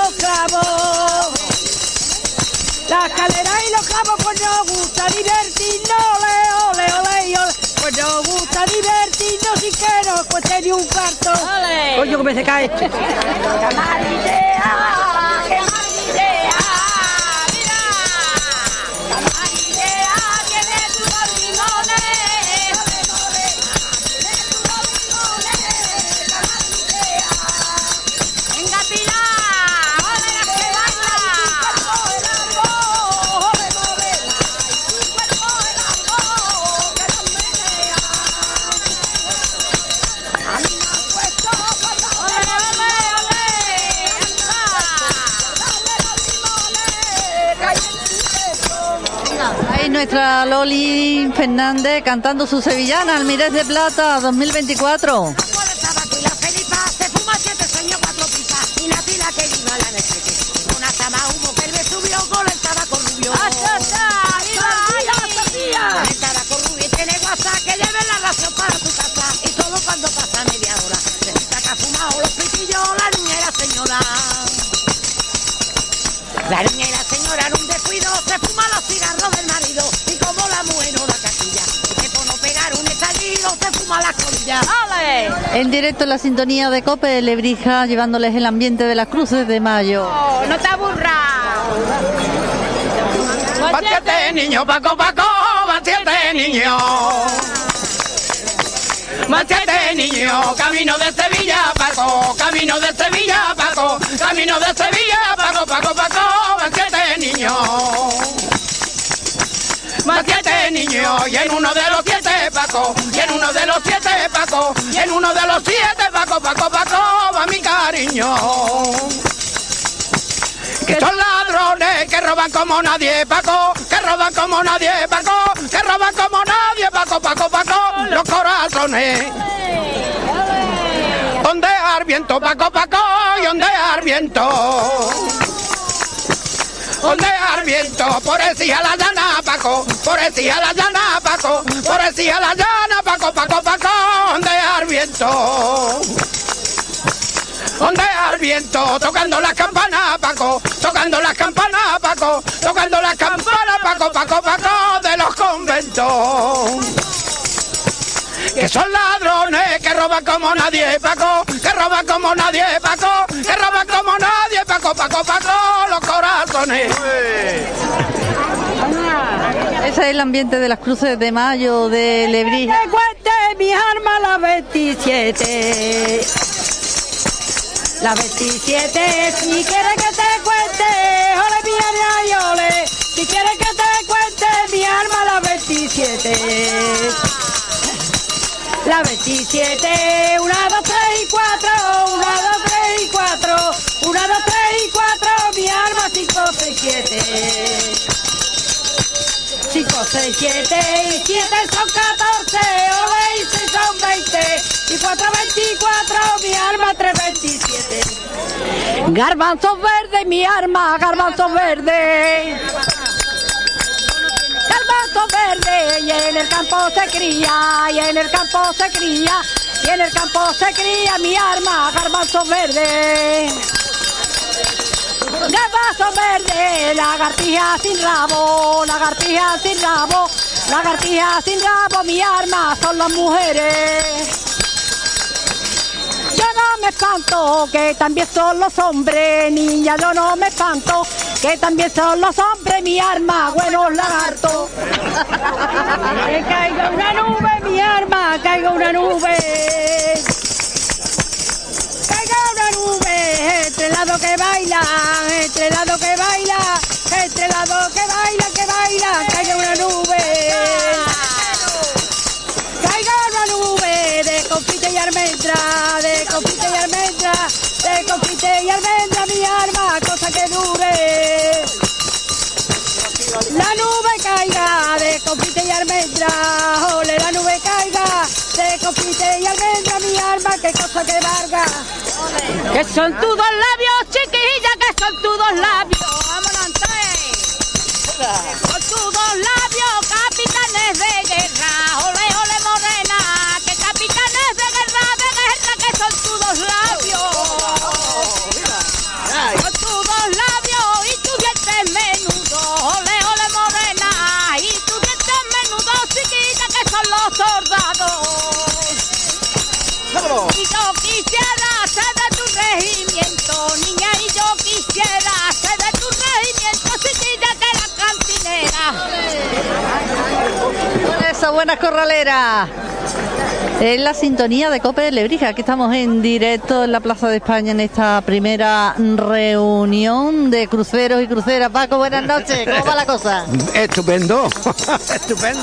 los clavos. La escalera y los clavos, pues nos gusta divertirnos, ole, ole, ole, ole. Pues nos gusta divertirnos sin que nos cueste ni un cuarto. Coño, que me se cae esto. ¡Qué mala idea! ¡Qué mala idea! ¡Mira! ¡Qué mala idea! ¡Tiene tú los limones! ¡Tiene tú los limones! ¡Qué mala idea! ¡Venga, Pilar! ¡Ole, las que bailan! Ahí nuestra Loli Fernández cantando su sevillana, Almirez de Plata dos mil veinticuatro. La niña y la señora en un descuido se fuman los cigarros del marido y como la mujer no da caquilla, que por no pegar un estallido se fuma las colillas. ¡Ale! En directo en la sintonía de Cope Lebrija, llevándoles el ambiente de las cruces de mayo. Oh, no te aburras. Bátiate, niño, Paco, Paco, bátiate, niño. Bátiate, niño, camino de Sevilla, Paco, camino de Sevilla, Paco, camino de Sevilla, Paco, Paco, Paco, bátiate, niño. Bátiate, niño, y en uno de los siete, Paco, y en uno de los siete, Paco, y en uno de los siete, Paco, Paco, Paco, va mi cariño. Que son ladrones que roban como nadie, Paco, que roban como nadie, Paco, que roban como nadie, Paco, Paco, Paco, los corazones. Ondear viento, Paco, Paco, y ondear viento. Ondear viento, por encima la llana, Paco, por encima la llana, Paco, por encima la llana, Paco, Paco, Paco, ondear viento. Ondear viento, tocando las campanas, Paco, tocando las campanas, Paco, tocando las campanas, Paco, Paco, Paco, de los conventos. Que son ladrones que roban como nadie, Paco, que roban como nadie, Paco, que roban como nadie, Paco, Paco, Paco, los corazones. Ese es el ambiente de las cruces de mayo de Lebrija. Que cuente mi arma la veintisiete. La veintisiete, si quieres que te cuente, ole mi arma y ole. Si quieres que te cuente mi arma la veintisiete. La veintisiete, una, dos, tres y cuatro, una, dos, tres y cuatro, una, dos, tres y cuatro, mi arma cinco, seis, siete. cinco, seis, siete, y siete son catorce, ole, y seis son veinte, y cuatro, veinticuatro, mi arma tres, veintisiete. Garbanzos verdes, mi arma, garbanzos verdes. Garbanzos verdes, y en el campo se cría, y en el campo se cría, y en el campo se cría mi arma, garbanzos verdes. Garbanzos verdes, lagartija sin rabo, lagartija sin rabo, lagartija sin rabo, mi arma son las mujeres. Yo no me espanto, que también son los hombres, niña, yo no me espanto, que también son los hombres, mi arma, buenos lagartos. Que caiga una nube, mi arma, caiga una nube. Caiga una nube, entre lados que bailan, entre lados que bailan, entre lados que bailan, que bailan, caiga una nube. Caiga una nube de confite y almendra, de confite y almendra, de confite y almendra, mi arma, cosa que dure. La nube caiga de confite y almendra, ole, la nube caiga de confite y almendra, mi arma, qué cosa que valga. Que son tus dos labios, chiquilla, que son tus dos labios. Vámonos, entonces. Con tus dos labios, capitanes de guerra, ole, ole, morena, que capitanes de guerra, de guerra, que son tus dos labios. Con tus buenas corraleras. Es la sintonía de Cope Lebrija. Aquí estamos en directo en la Plaza de España en esta primera reunión de cruceros y cruceras. Paco, buenas noches. ¿Cómo va la cosa? Estupendo, estupendo.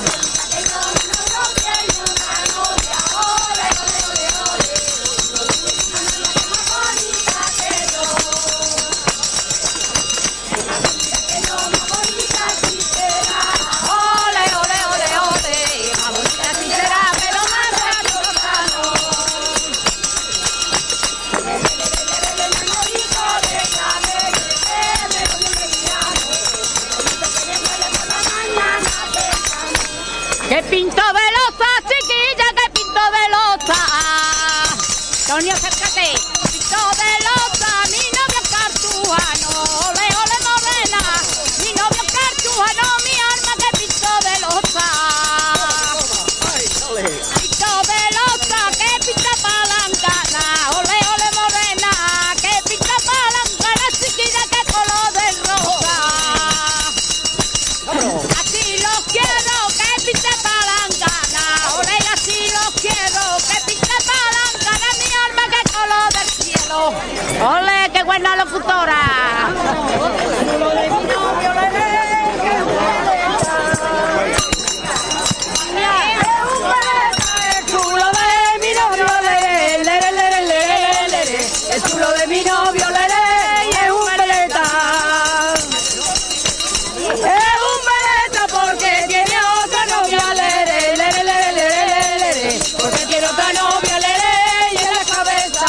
¡Que pinto velosa, chiquilla, que pinto velosa! Toño, acércate. Pinto velosa, mi novio cartujano. Ole, ole, morena. Mi novio cartujano, mi alma que pinto velosa. Pinto velosa, que pinta palangana. Ole, ole, morena. Que pinta palangana, chiquilla, que color de rosa. Así los quiero, que pinta palangana, ole, así los quiero, que pinta palangana, mi alma que color del cielo. Ole, qué buena locutora. El chulo de mi novio, le, le, le, le, le, le, le, le. El chulo de mi novio, le, le, y es un veleta. Es un veleta porque tiene otra novia, le, le, le, le, le, le, le, le, porque tiene otra novia, le, le, y en la cabeza.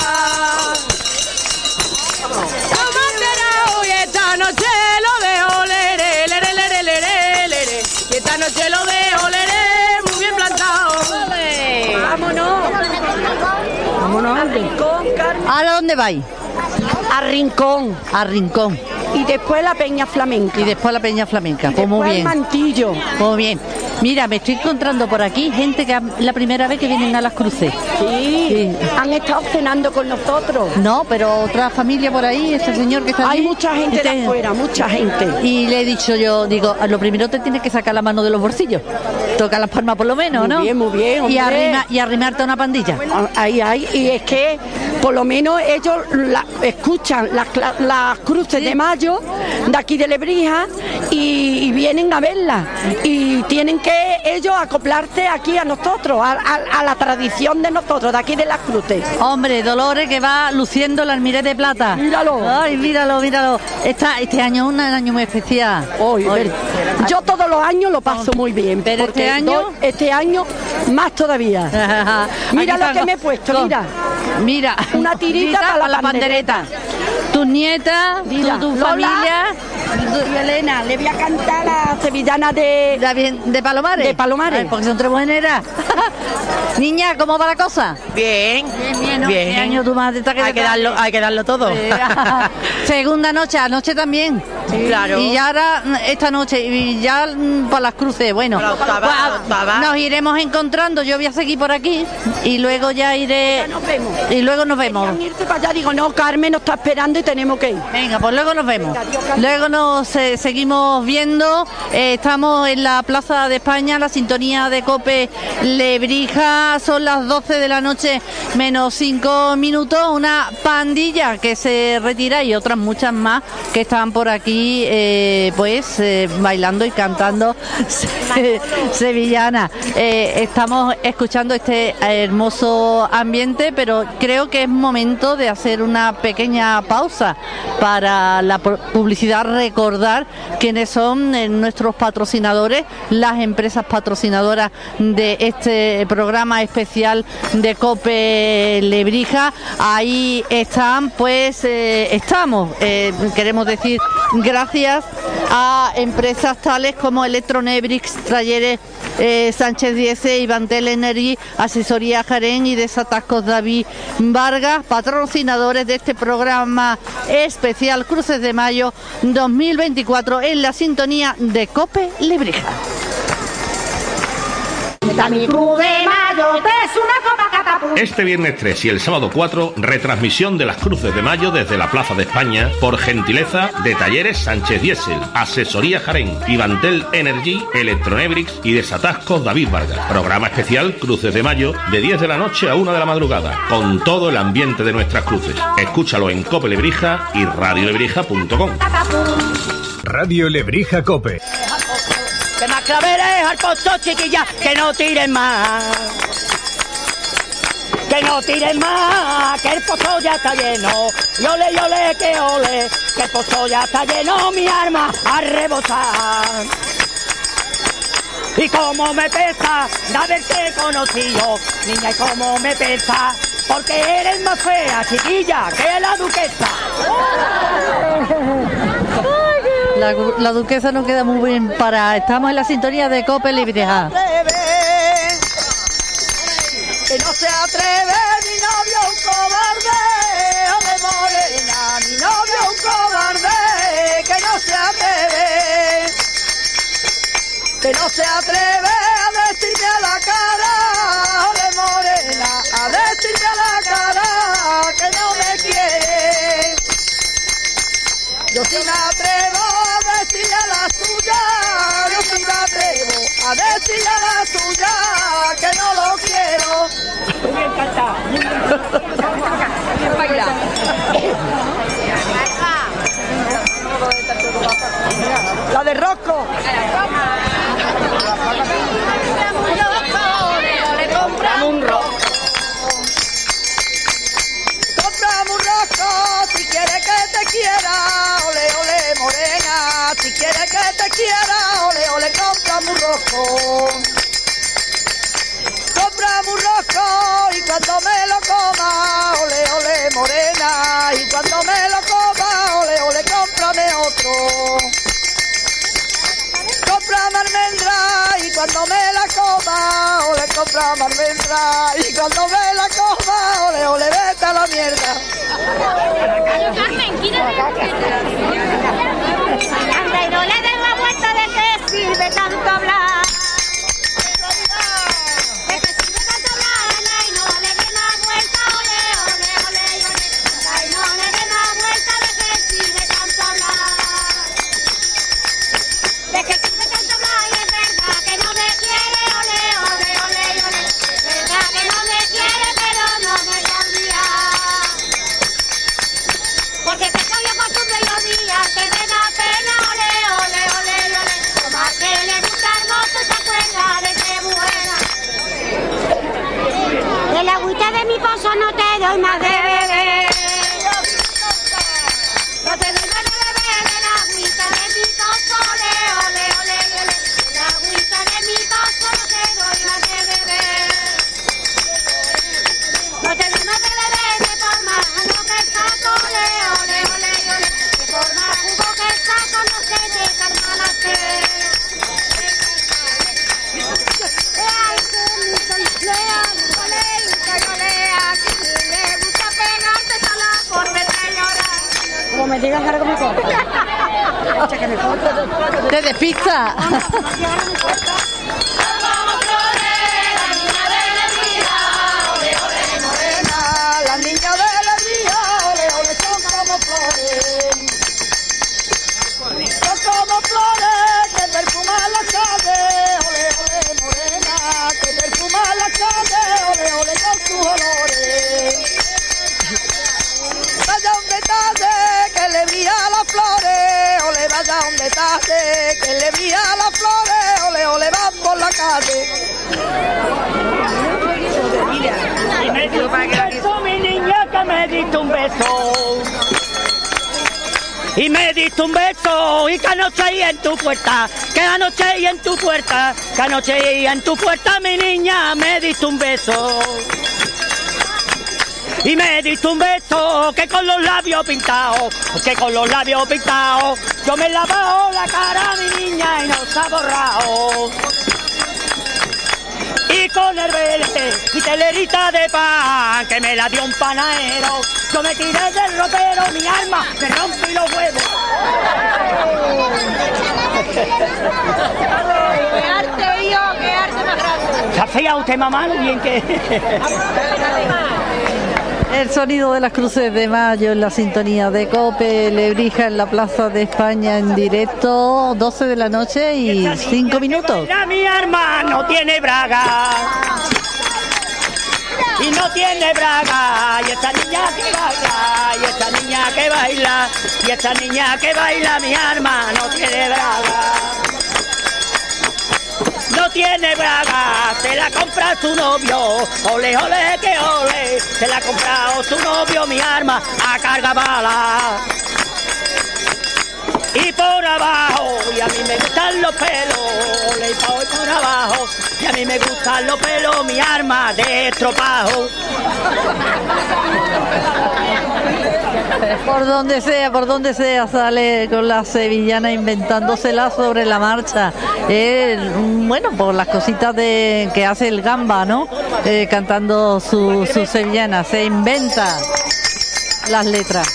Como será hoy esta noche lo dejo, le, le, le, le, le, le, le, le, le, y esta noche lo dejo, le, le, muy bien plantado. Vámonos. Vámonos. A Rincón, Carmen. ¿Ahora dónde vais? A Rincón. A Rincón. Y después la Peña Flamenca. Y después la Peña Flamenca. Y Pues muy después bien. el Mantillo. Muy bien. Mira, me estoy encontrando por aquí gente que es la primera vez que vienen a las cruces. Sí, Sí. han estado cenando con nosotros. No, pero otra familia por ahí, este señor que está Hay allí. mucha gente Este- de afuera, mucha gente. Y le he dicho yo, digo, lo primero te tienes que sacar la mano de los bolsillos. Toca las palmas por lo menos, Muy ¿no? bien, muy bien, Y, hombre. arrima- y arrimarte a una pandilla. Ahí hay, y es que por lo menos ellos la- escuchan las, cla- las cruces de mayo de aquí de Lebrija y, y vienen a verlas. Y tienen que ellos acoplarse aquí a nosotros, a, a- a la tradición de nosotros, de aquí de las cruces. Hombre, Dolores que va luciendo el almiré de plata. Míralo. Ay, míralo, míralo. Esta, este año es un año muy especial. Hoy, Hoy. yo todos los años lo paso muy bien, Pero porque este año- doy- este año más todavía. Mira Aquí lo está que con- me he puesto, con- mira. Mira, Una tirita para la pandereta. Tus nietas, tu, Mira, tu Lola. familia, Y Elena, le voy a cantar la sevillana de... de, bien- de Palomares. De Palomares. Ay, porque son tres bueneras. Niña, ¿cómo va la cosa? Bien, Bien, bien, ¿no? bien. Este año tu madre está que Hay te que darlo, trae. hay que darlo todo. Sí. Segunda noche, anoche también. Claro. Y ya ahora mm, esta noche, y ya mm, por las cruces, bueno. Por la octava, pues, la octava. nos iremos encontrando, yo voy a seguir por aquí y luego ya iré. Ya nos vemos. Y luego nos vemos. Querían irse para allá, digo, no, Carmen nos está esperando y tenemos que ir. Venga, pues luego nos vemos. Venga, adiós, Carmen. Luego nos eh, seguimos viendo. Eh, estamos en la Plaza de España, la sintonía de Cope Lebrija. Son las doce de la noche menos cinco minutos. Una pandilla que se retira y otras muchas más que están por aquí, eh, pues eh, bailando y cantando se- sevillana. Eh, estamos escuchando este hermoso ambiente, pero creo que es momento de hacer una pequeña pausa para la pu- publicidad. Recordar quiénes son eh, nuestros patrocinadores, las empresas patrocinadoras de este programa especial de Cope Lebrija. Ahí están, pues eh, estamos, eh, queremos decir gracias a empresas tales como Electronebrix, Talleres eh, Sánchez Díez, Ivantel Energy, Asesoría Jarén y Desatascos David Vargas, patrocinadores de este programa especial Cruces de Mayo dos mil veinticuatro en la sintonía de Cope Lebrija. Esta mi cruz de mayo, esta es una copa catapum. Este viernes tres y el sábado cuatro, retransmisión de las Cruces de Mayo desde la Plaza de España por gentileza de Talleres Sánchez Diesel, Asesoría Jaén, Ivantel Energy, Electronebrix y Desatascos David Vargas. Programa especial Cruces de Mayo de diez de la noche a una de la madrugada, con todo el ambiente de nuestras cruces. Escúchalo en Cope Lebrija y radio lebrija punto com. Radio Lebrija Cope. Que más claveles al pozo, chiquilla, que no tiren más. Que no tiren más, que el pozo ya está lleno. Y ole, y ole, que ole, que el pozo ya está lleno, mi arma a rebosar. Y cómo me pesa de haberte conocido, niña, y cómo me pesa, porque eres más fea, chiquilla, que la duquesa. La, la duquesa no queda muy bien para... Estamos en la sintonía de Cope Lebrija. Que no se atreve, mi novio un cobarde, ole morena, mi novio un cobarde, que no se atreve, que no se atreve a decirme a la cara, ole morena, a decirme a la cara, que no me quiere. Yo sí me atrevo a decirle a la suya, yo sí me atrevo a decirle a la suya que no lo quiero. Me encanta. Bien bailado. La de Rosco. Le compramos un rosco. Compramos un rosco si quieres que te quiera, ole, ole, morena. Si quieres que te quiera, ole, ole, compramos un rosco. Compramos un rosco y cuando me lo coma, ole, ole, morena. Y cuando me lo coma, ole, ole, cómprame otro. Comprame almendra y cuando me la coma, ole, comprame almendra. Y cuando me la coma, ole, ole, vete a la mierda. Carmen, anda y no le den la vuelta, de qué sirve tanto hablar. De qué sirve tanto hablar, anda y no le den la vuelta, ole, ole, ole, ole. Anda y no le den la vuelta, de qué sirve tanto hablar. De qué sirve tanto hablar, y es verdad que no me quiere, ole, ole, ole, ole. Es verdad que no me quiere, pero no me voy a olvidar. Porque te soy costumbre los días que me da pena, ole, ole, ole, ole. Como a que le gusta hermoso se acuerda de qué buena. De la agüita de mi pozo no te doy más de beber. No te doy más de beber de la agüita de mi pozo, ole, ole, ole, ole. De la agüita de mi pozo no te doy más de beber. No te doy más de beber de por más no que saco, ole, ole, ole, ole. De por más jugo que saco no se te calma la sed. Ay, que mi solea, ole, que golea, que le gusta pegarte sola por verte llorar. Como me digas algo me corta. Que me corta. Te despista. Las niñas de la vida, ole, ole, son como flores. Son como flores que perfuman las calles, ole, ole, morena. Que perfuman las calles, ole, ole, con sus olores. Vaya un detalle que le brilla las flores, ole, vaya un detalle que le brilla las flores, ole, ole, van por la calle. Y me diste un beso, mi niña, que me diste un beso. Y me diste un beso, y que anoche ahí en tu puerta, que anoche ahí en tu puerta, que anoche ahí en tu puerta, mi niña, me diste un beso. Y me diste un beso, que con los labios pintados, que con los labios pintados, yo me he lavado la cara, mi niña, y no se ha borrado. Y con el verde y telerita de pan que me la dio un panadero, yo me tiré del ropero, mi alma me rompí los huevos. ¡Qué arte, hijo! ¡Qué arte más grande! enseñado usted, mamá, lo bien que... El sonido de las cruces de mayo en la sintonía de COPE, Lebrija en la Plaza de España en directo, doce de la noche y cinco minutos. Mi arma no tiene braga y no tiene braga, y esta niña que baila, y esta niña que baila, y esta niña que baila, mi arma no tiene braga. No tiene braga, se la compra su novio, ole, ole, que ole, se la ha comprado su novio, mi arma, a carga bala. Y por abajo, y a mí me gustan los pelos, ole, y por, por abajo, y a mí me gustan los pelos, mi arma de estropajo. Por donde sea, por donde sea, sale con la sevillana inventándosela sobre la marcha. Eh, bueno, por las cositas de que hace el gamba, ¿no? Eh, cantando su, su sevillana, se inventa las letras.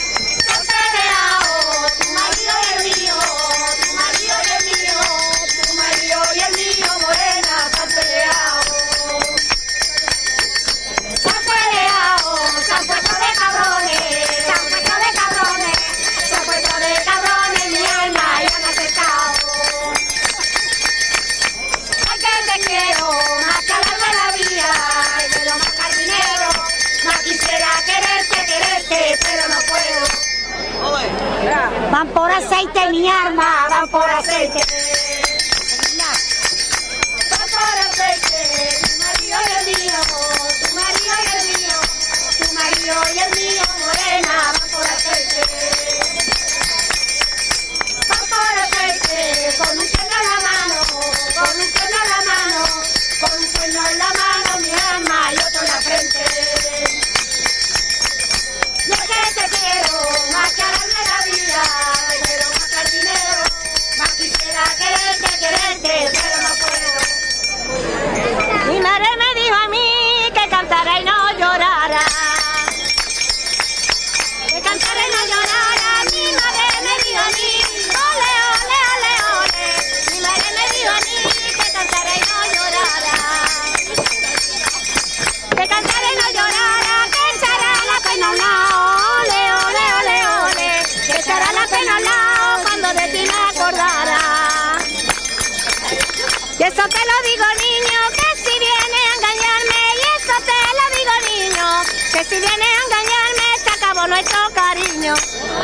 Van por aceite, mi arma, van por aceite. Van por aceite, tu marido y el mío, tu marido y el mío, tu marido y el mío, morena, van por aceite. Van por aceite, con un cuerno en la mano, con un cuerno en la mano, con un cuerno en la mano, mi arma y otro en la frente. Yo que te quiero, más que darme la vida, quiero más que el dinero, más quisiera quererte, quererte, pero no puedo. Mi madre me dijo a mí que cantara y no llorara, que cantara y no llorara, mi madre me dijo a mí, ole, ole, ole, ole, mi madre me dijo a mí que cantara y no llorara, que cantara y no llorara, que echara la pena a un lado, ole, ole, ole, ole, que echará la pena al lado cuando de ti me acordara. Y eso te lo digo, niño, que si viene a engañarme, y eso te lo digo, niño, que si viene a engañarme, se acabó nuestro cariño.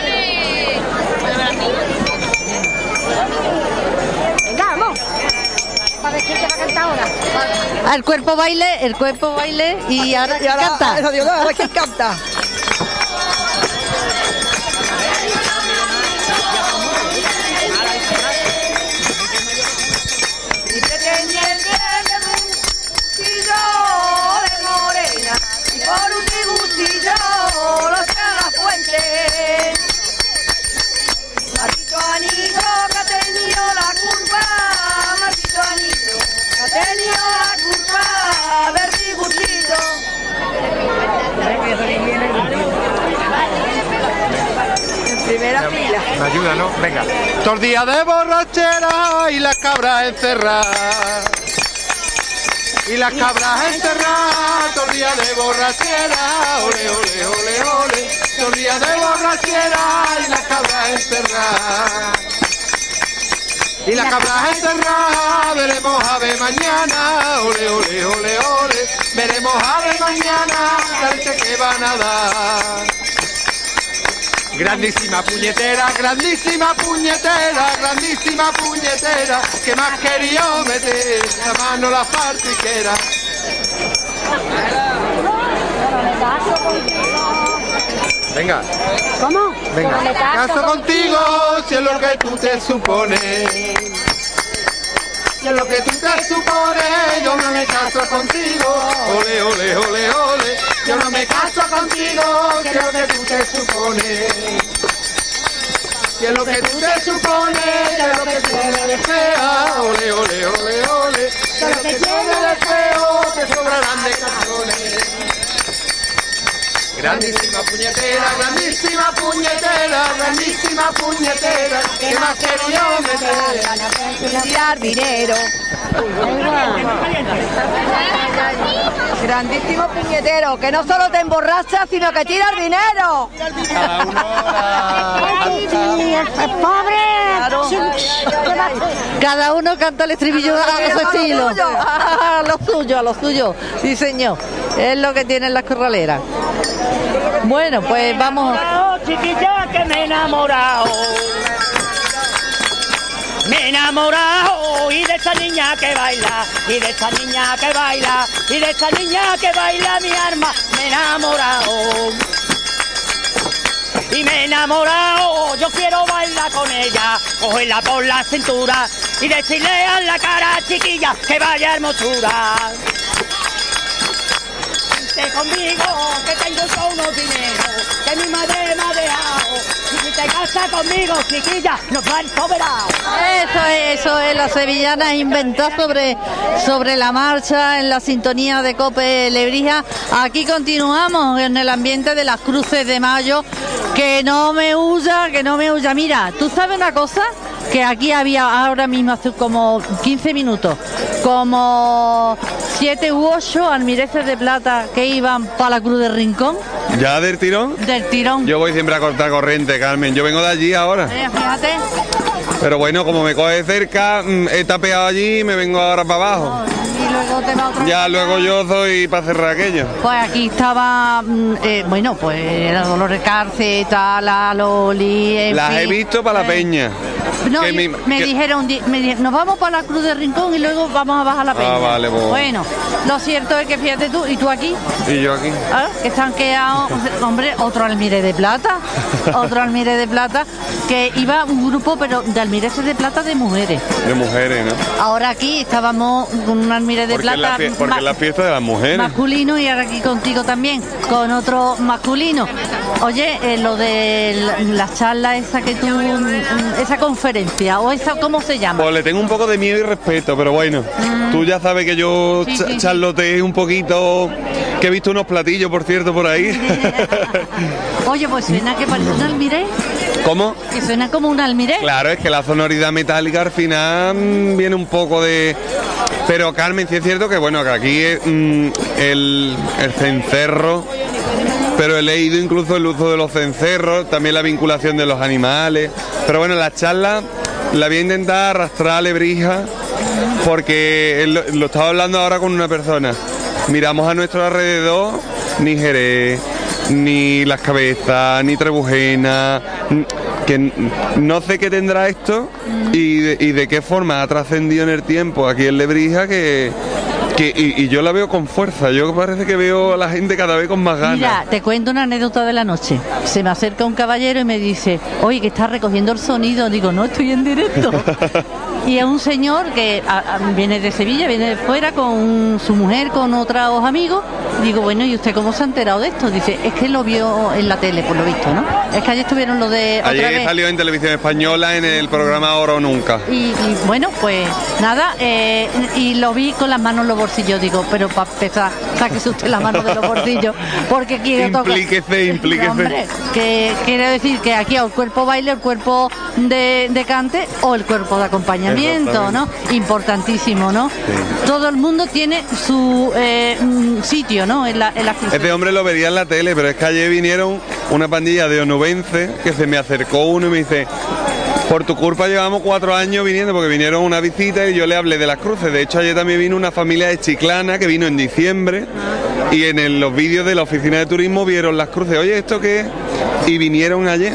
Venga, vamos. Para ver quién te va a cantar ahora. El cuerpo baile, el cuerpo baile y ahora, Y ahora, canta. eso, Dios, ahora quién canta. Y pretendiente de gustillo de morena, y por un disgustillo lo echa a la fuente. Maldito anillo que ha tenido la culpa, maldito anillo que ha tenido la culpa del disgustillo. En primera fila. Me ayuda, ¿no? Venga. Todo día de borrachera y las cabras encerradas. Y las cabras encerradas, todo día de borrachera, ole, ole, ole, ole. Todo día de borrachera y las cabras encerradas. Y las cabras encerradas, veremos a ver mañana, ole, ole, ole, ole. Veremos a ver mañana la leche que van a dar. Grandísima puñetera, grandísima puñetera, grandísima puñetera, que más quería meter la mano la fartiquera. Venga. ¿Cómo? Venga. Caso contigo, si es lo que tú te supones. Si es lo que tú te supones, yo no me caso contigo. Ole, ole, ole, ole. Yo no me caso contigo, si es lo que tú te supones. Si es lo que tú te supones, es lo que tiene de fea. Ole, ole, ole, ole. Si es lo que tiene de feo, te sobrarán de canciones. Grandísima puñetera, grandísima puñetera, grandísima puñetera, que más quería tirar dinero. Grandísimo puñetero, que no solo te emborrachas, sino que tiras dinero. Cada uno canta el estribillo a su estilo. A lo suyo, a lo suyo. Sí, señor. Es lo que tienen las corraleras. Bueno, pues vamos. Chiquilla, que me he enamorado. Me he enamorado y de esa niña que baila, y de esa niña que baila, y de esa niña que baila mi alma. Me he enamorado. Y me he enamorado, yo quiero bailar con ella, cogerla por la cintura y decirle a la cara, chiquilla, que vaya hermosura. Vente conmigo, que tengo todo unos dinero, que mi madre me ha dejado. Y si te casas conmigo, chiquilla, nos va a empoderar. Eso es, eso es, la sevillana inventó sobre, sobre la marcha en la sintonía de Cope Lebrija. Aquí continuamos en el ambiente de las cruces de mayo. Que no me huya, que no me huya. Mira, ¿tú sabes una cosa? Que aquí había ahora mismo hace como quince minutos, como siete u ocho almireces de plata que iban para la Cruz del Rincón. ¿Ya del tirón? Del tirón. Yo voy siempre a cortar corriente, Carmen. Yo vengo de allí ahora. Eh, fíjate. Pero bueno, como me coge cerca, he tapeado allí y me vengo ahora para abajo. Y luego te va otra Ya vez. luego yo soy para cerrar aquello. Pues aquí estaba, mm, eh, bueno, pues la Dolores Carceta, la Loli, en Las fin. he visto para la Eh, peña. No, Que y mi- me que- dijeron, di- me di- nos vamos para la Cruz del Rincón y luego vamos a bajar la peña. Ah, vale, pues. Bueno, lo cierto es que fíjate tú, y tú aquí, Y yo aquí. ¿ah? que están quedados, hombre, otro almire de plata, otro almire de plata, que iba un grupo, pero de almireces de plata de mujeres. De mujeres, ¿no? Ahora aquí estábamos con un almire de Porque, es la, plata fie- porque ma- es la fiesta de las mujeres. masculino y ahora aquí contigo también, con otro masculino. Oye, eh, lo de la, la charla esa que tú, mm, esa conferencia, o esa, ¿cómo se llama? Pues le tengo un poco de miedo y respeto, pero bueno, tú ya sabes que yo Sí, cha- sí, sí. charloteé un poquito, que he visto unos platillos, por cierto, por ahí. Oye, pues suena que parece un almiré, ¿Cómo? que suena como un almiré. Claro, es que la sonoridad metálica al final mm, viene un poco de... Pero Carmen, sí es cierto que bueno, que aquí mm, el, el cencerro, pero he leído incluso el uso de los cencerros, también la vinculación de los animales. Pero bueno, la charla la voy a intentar arrastrar a Lebrija, porque lo, lo estaba hablando ahora con una persona. Miramos a nuestro alrededor, ni Jerez, ni Las Cabezas, ni Trebujena, n- que n- no sé qué tendrá esto y de, y de qué forma ha trascendido en el tiempo aquí en Lebrija, que, que y, y yo la veo con fuerza. Yo parece que veo a la gente cada vez con más ganas. Mira, te cuento una anécdota de la noche. Se me acerca un caballero y me dice, oye, que estás recogiendo el sonido. Digo, no, estoy en directo. Y es un señor que a- a- viene de Sevilla, viene de fuera con su mujer, con otros amigos. Digo, bueno, ¿y usted cómo se ha enterado de esto? Dice, es que lo vio en la tele, por lo visto, ¿no? Es que ayer estuvieron lo de otra Ayer vez. salió en Televisión Española en el programa Ahora o Nunca. Y, y bueno, pues nada, eh, y lo vi con las manos en los bolsillos. Digo, pero para empezar, sáquese usted las manos de los bolsillos, porque quiero tocar. Implíquese, implíquese. Hombre, que quiere decir que aquí o el cuerpo baile, el cuerpo de, de cante o el cuerpo de acompañamiento, ¿no? Importantísimo, ¿no? Todo el mundo tiene su eh, mm, sitio, ¿no? En la, en la crucería. Este hombre lo vería en la tele, pero es que ayer vinieron una pandilla de onubenses que se me acercó uno y me dice, por tu culpa llevamos cuatro años viniendo, porque vinieron una visita y yo le hablé de las cruces. De hecho, ayer también vino una familia de Chiclana que vino en diciembre y en el- los vídeos de la oficina de turismo vieron las cruces. Oye, ¿esto qué es? Y vinieron ayer.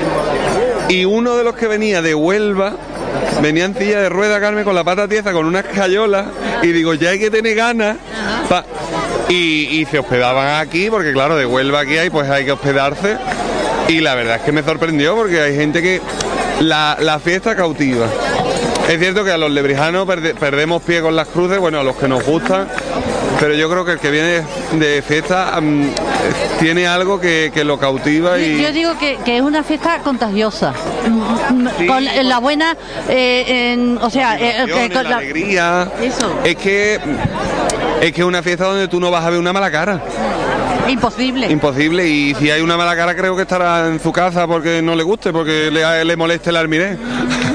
Y uno de los que venía de Huelva venía en silla de rueda, Carmen, con la pata tiesa, con unas cayolas, y digo, ya hay que tener ganas. pa- Y, y se hospedaban aquí, porque claro, de Huelva aquí hay, pues hay que hospedarse. Y la verdad es que me sorprendió, porque hay gente que la, la fiesta cautiva. Es cierto que a los lebrijanos perde- perdemos pie con las cruces, bueno, a los que nos gustan, pero yo creo que el que viene de fiesta mm, tiene algo que, que lo cautiva y... Yo digo que, que es una fiesta contagiosa. Mm, Sí. Con la buena, eh, en- o sea, eh, Emociones, que con la la- alegría. Eso. Es que es que es una fiesta donde tú no vas a ver una mala cara. imposible. Imposible. Y si hay una mala cara, creo que estará en su casa porque no le guste, porque le, le moleste el almiré.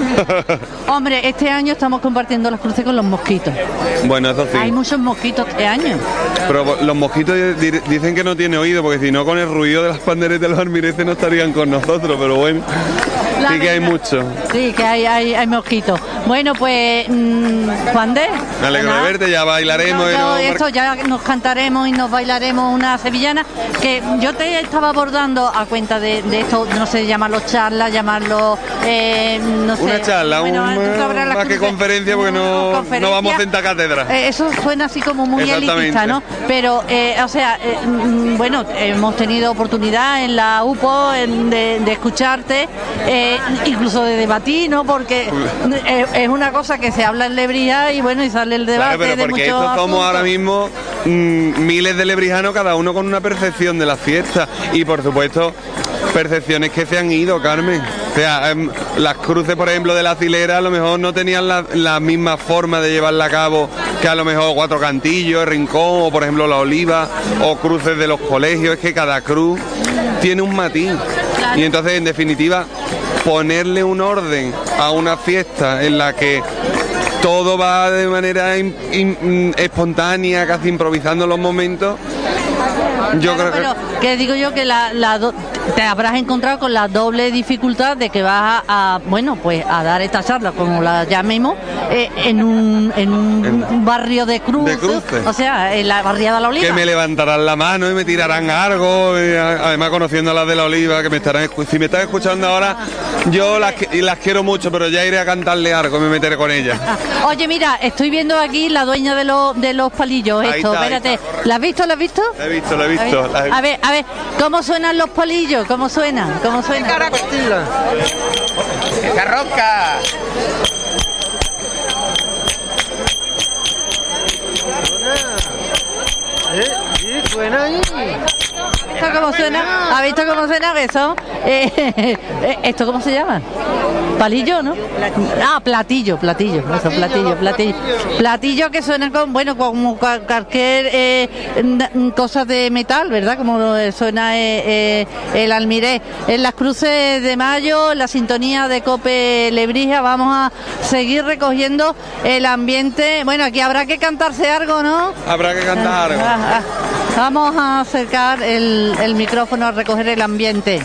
Hombre, este año estamos compartiendo las cruces con los mosquitos. Bueno, eso sí. Hay muchos mosquitos este año. Pero los mosquitos di- dicen que no tiene oído, porque si no, con el ruido de las panderetas de los almireces no estarían con nosotros, pero bueno. La sí que hay verdad. mucho. Sí, que hay, hay, hay mosquitos. Bueno, pues, mmm, Juan de. Me alegro de verte, ya bailaremos. Yo, y yo nos- esto ya nos cantaremos y nos bailaremos una sevillana que yo te estaba abordando a cuenta de, de esto, no sé, llamarlo charla, llamarlo, eh, no sé. Una charla, bueno, un- tú sabrás las más que cruces. conferencia, porque no, Conferencia. no vamos a sentar cátedra. Eh, eso suena así como muy Exactamente. elitista, ¿no? Pero, eh, o sea, eh, mm, bueno, hemos tenido oportunidad en la U P O en- de, de escucharte, eh, incluso de debatir, ¿no? Porque eh, es una cosa que se habla en Lebrija y bueno, y sale el debate Claro, pero de porque muchos estos somos asuntos. ahora mismo mm, miles de lebrijanos, cada uno con una percepción de la fiesta. Y por supuesto, percepciones que se han ido, Carmen. O sea, em, las cruces, por ejemplo, de la Cilera, a lo mejor no tenían la, la misma forma de llevarla a cabo que a lo mejor Cuatro Cantillos, Rincón, o por ejemplo La Oliva, o cruces de los colegios. Es que cada cruz tiene un matiz. Y entonces, en definitiva, ponerle un orden a una fiesta en la que todo va de manera in- in- espontánea, casi improvisando los momentos. Yo Claro, creo que... pero que digo yo que la, la do- te habrás encontrado con la doble dificultad de que vas a, a, bueno, pues a dar esta charla, como la llamemos, eh, en un, en un En- barrio de cruces, de cruces. o sea, en la barriada de la Oliva. Que me levantarán la mano y me tirarán algo, y a- además conociendo a las de la Oliva, que me estarán escu- si me están escuchando ahora, yo las, que- y las quiero mucho, pero ya iré a cantarle algo y me meteré con ellas. Ah, oye, mira, estoy viendo aquí la dueña de los de los palillos, Ahí esto, está, ahí espérate, está. ¿la has visto? ¿La has visto? La he visto, la he visto. A ver, la he- a ver, a ver, ¿cómo suenan los palillos? ¿Cómo suenan? ¿Cómo suenan? ¡Carroca! ¿Has visto cómo suena? ¿Has visto cómo suena eso? Eh, eh, ¿Esto cómo se llama? Palillo, ¿no? Ah, platillo, platillo, eso, platillo, platillo. Platillo que suenan con, bueno, como cual- cualquier eh, n- cosa de metal, ¿verdad? Como lo- suena eh, eh, el almiré. En las cruces de mayo, en la sintonía de Cope Lebrija, vamos a seguir recogiendo el ambiente. Bueno, aquí habrá que cantarse algo, ¿no? Habrá que cantar algo. Ah, ah. Vamos a acercar el, el micrófono a recoger el ambiente.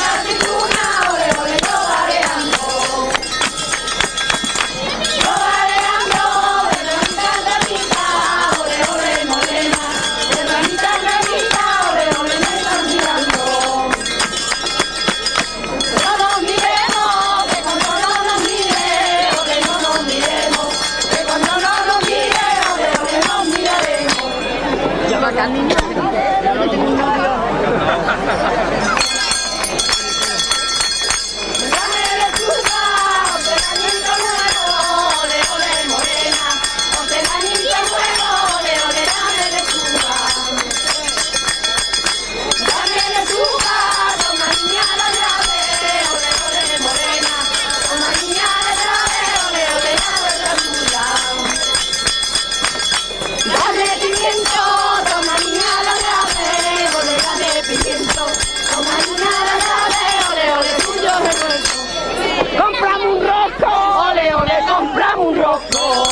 Compramos un rosco, ole, ole, compramos un rosco.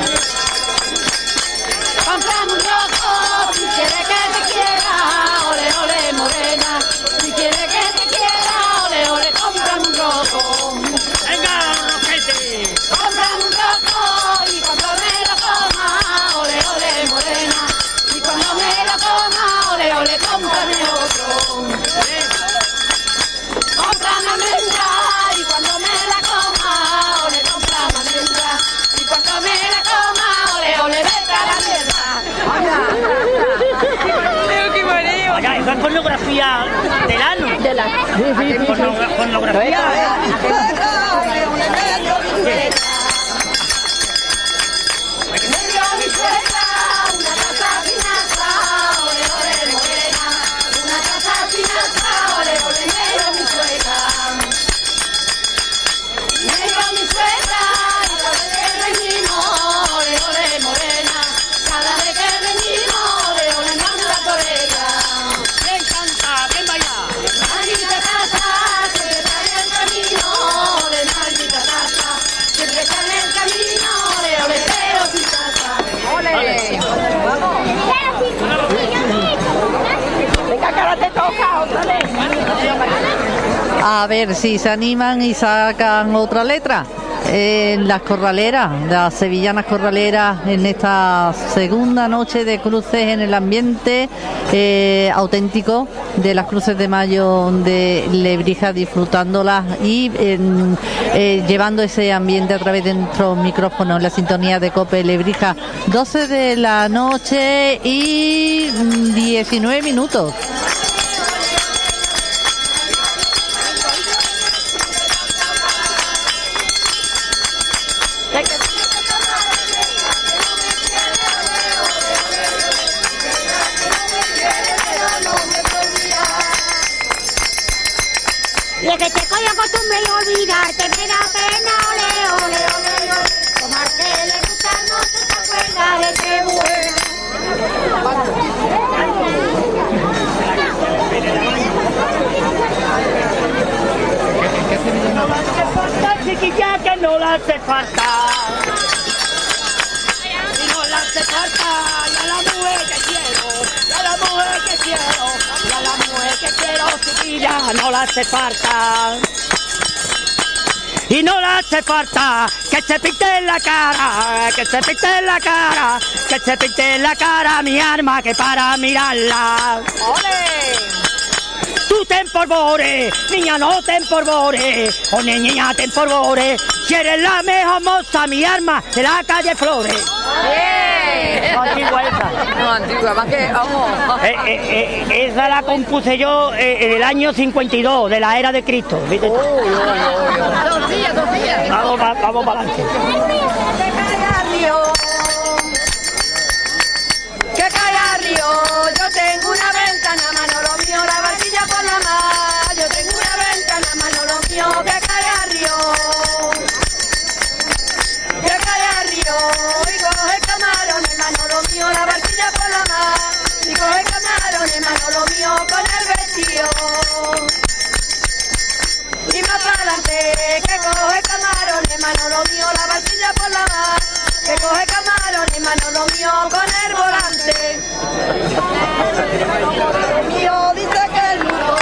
Compramos un rosco, si quiere que te quiera, ole, ole, morena. Si quiere que te quiera, ole, ole, compramos un rosco. ¡Venga, roquete! Compramos un rosco y cuando me lo coma, ole, ole, morena. Y cuando me lo coma, ole, ole, cómprame otro. Cómprame almendra y cuando me la coma, ole, cómprame almendra. Y cuando me la coma, ole, ole, vete a la mierda. Vaya, eso es pornografía del ano. De la... Porno- pornografía. Medio a mi suegra, una taza sin asa, ole, ole, morena. Una taza sin asa, ole, ole, medio a mi suegra. Medio a mi suegra, y cada vez que reñimos, ole, ole, morena. Cada vez que reñimos, ole, ole, manda la torera. ¿Quién canta? ¿Quién baila? Manita casa, se te trae el camino, ole, A ver si se animan y sacan otra letra. En las corraleras, las sevillanas corraleras, en esta segunda noche de cruces en el ambiente eh, auténtico de las cruces de mayo de Lebrija, disfrutándolas y eh, eh, llevando ese ambiente a través de nuestros micrófonos en la sintonía de COPE Lebrija. doce de la noche y diecinueve minutos. Y es que te coño costumbre y olvidarte me da pena, ole, ole, ole, ole. Tomarte le gusta, no te acuerdas de qué mujer. No la hace falta, chiquilla, que no la hace falta. Y no la hace falta, y a la mujer que quiero, y a la mujer que quiero, y a la mujer que quiero, chiquilla, no la hace falta. Y no le hace falta que se pinte en la cara, que se pinte en la cara, que se pinte en la cara mi arma que para mirarla. ¡Ole! Tú te empolvores, niña, no te empolvores, o niña, te empolvores, si eres la mejor moza, mi arma, de la calle Flores. ¡Bien! No, antigua esa. No, antigua, más que, vamos. Eh, eh, eh, esa la compuse yo eh, en el año cincuenta y dos, de la era de Cristo. ¿Viste? Uy, uy, uy, uy. Dos días, dos días. Vamos, va, vamos para adelante. Que calla río, yo tengo una ventana, Manolo mío, la barquilla por la mar. Yo tengo una ventana, Manolo mío, que calla río. Que calla río, y coge camarones, Manolo mío, la barquilla por la mar. Y coge camarones, Manolo mío, con el vestido. Y más para adelante, que coge camarones, Manolo mío, la barquilla por la mar. Que coge camarones, Manolo mío, con el volante. Mío dice que el luto,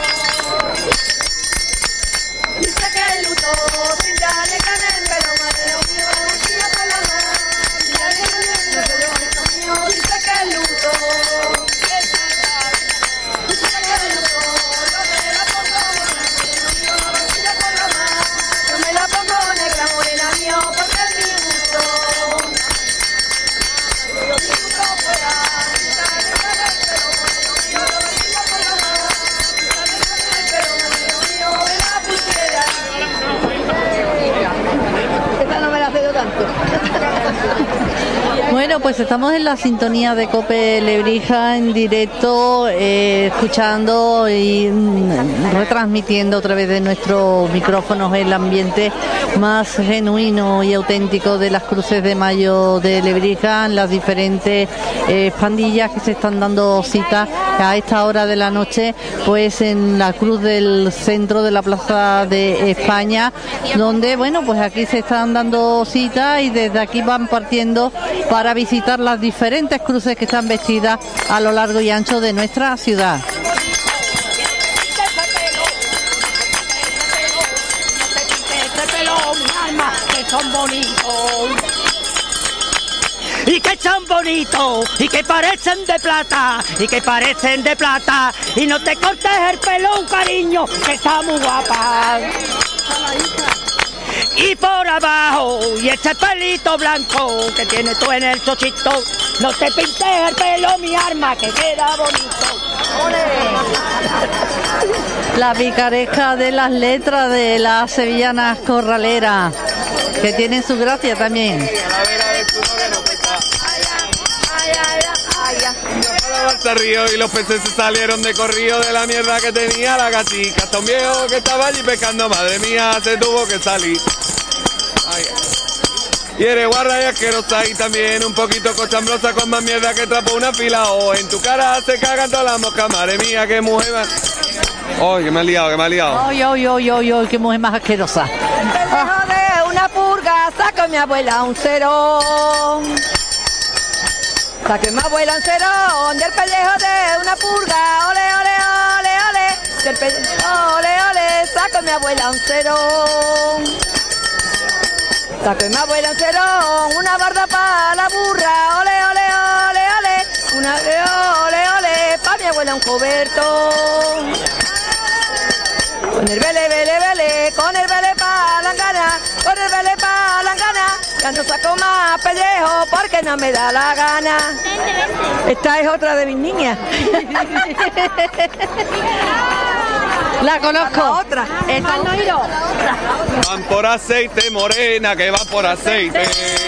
dice que el luto, sin darle canel, pero Manolo mío, la barquilla por la mar. Sin darle canel, pero mío, dice que el luto, dice que el luto, yo me la pongo Manolo mío, la barquilla por la mar. Yo me la pongo negra, morena mío, porque es mi gusto. Esta no me la ha pedido tanto. Bueno, pues estamos en la sintonía de COPE Lebrija en directo, eh, escuchando y mm, retransmitiendo a través de nuestros micrófonos el ambiente más genuino y auténtico de las cruces de mayo de Lebrija, en las diferentes eh, pandillas que se están dando cita a esta hora de la noche, pues en la cruz del centro de la Plaza de España, donde, bueno, pues aquí se están dando cita y desde aquí van partiendo para visitar las diferentes cruces que están vestidas a lo largo y ancho de nuestra ciudad. Que son bonitos y que son bonitos y que parecen de plata y que parecen de plata y no te cortes el pelo, un cariño, que está muy guapa. Y por abajo, y ese pelito blanco que tienes tú en el chochito, no te pintes el pelo, mi arma, que queda bonito. La picaresca de las letras de las sevillanas corraleras, que tienen su gracia también. Hasta río y los peces se salieron de corrido de la mierda que tenía la gatica. Hasta un viejo que estaba allí pescando, madre mía, se tuvo que salir. Ay. Y eres guarra y asquerosa y también un poquito cochambrosa, con más mierda que trapo una fila. O en tu cara se cagan todas las moscas, madre mía, qué mujer más. Ay, que me ha liado, que me ha liado. Ay, ay, ay, ay, ay, qué mujer más asquerosa. Dejo de una purga, saco a mi abuela un cerón. Saqué mi abuela un cerón del pellejo de una purga, ole, ole, ole, ole. del pe... ole, ole, saco mi abuela un cerón. Saco mi abuela un cerón, una barda para la burra, ole, ole, ole, ole, una ole, ole, ole, pa' mi abuela un coberto. Con el vele, vele, vele, con el vele pa' la gana, con el vele pa' la gana, ya no saco más pellejo porque no me da la gana. Esta es otra de mis niñas. La conozco. La otra. Esta no he ido. Van por aceite, morena, que van por aceite.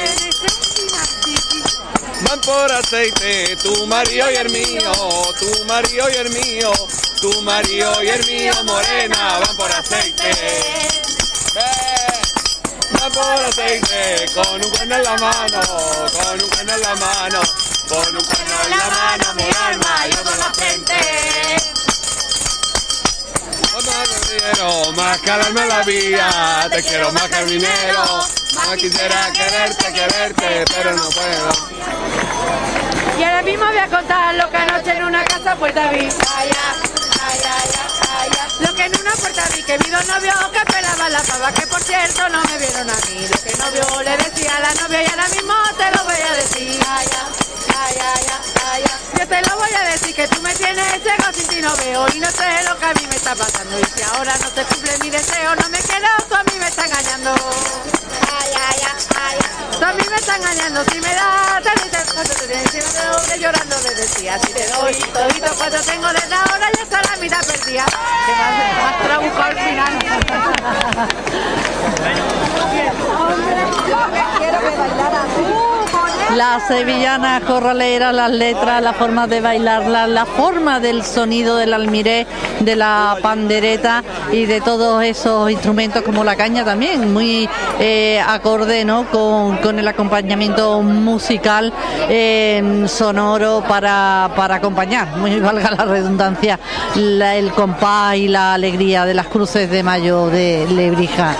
Van por aceite, tu marido y el mío, tu marido y el mío, tu marido y el mío, morena, van por aceite. Van por aceite, con un cuerno en la mano, con un cuerno en la mano, con un cuerno en la mano, mi alma y otro en la frente. Más calarme la vida, te quiero más que el dinero, más quisiera quererte, quererte, pero no puedo. Y ahora mismo voy a contar lo que anoche en una casa puerta vi. Lo que en una puerta vi, que vi dos novios que pelaban la pava, que por cierto no me vieron a mí. Lo que el novio le decía a la novia y ahora mismo te lo voy a decir. Yo te lo voy a decir, que tú me tienes ciego sin ti no veo y no sé lo que a mí me está pasando. Y si ahora no te cumple mi deseo, no me quedo, tú a mí me estás engañando. Tú a mí me estás engañando, si me das, te dices cuando te tienes encima de doble llorando le decía. Si te doy todito cuando tengo desde ahora ya está la mitad perdida. Que más trabuco al final. Quiero que bailaran. Las sevillanas corraleras, las letras, la forma de bailarla, la forma del sonido del almiré, de la pandereta y de todos esos instrumentos como la caña también, muy eh, acorde, ¿no? con, con el acompañamiento musical eh, sonoro para, para acompañar, muy valga la redundancia, la, el compás y la alegría de las cruces de mayo de Lebrija.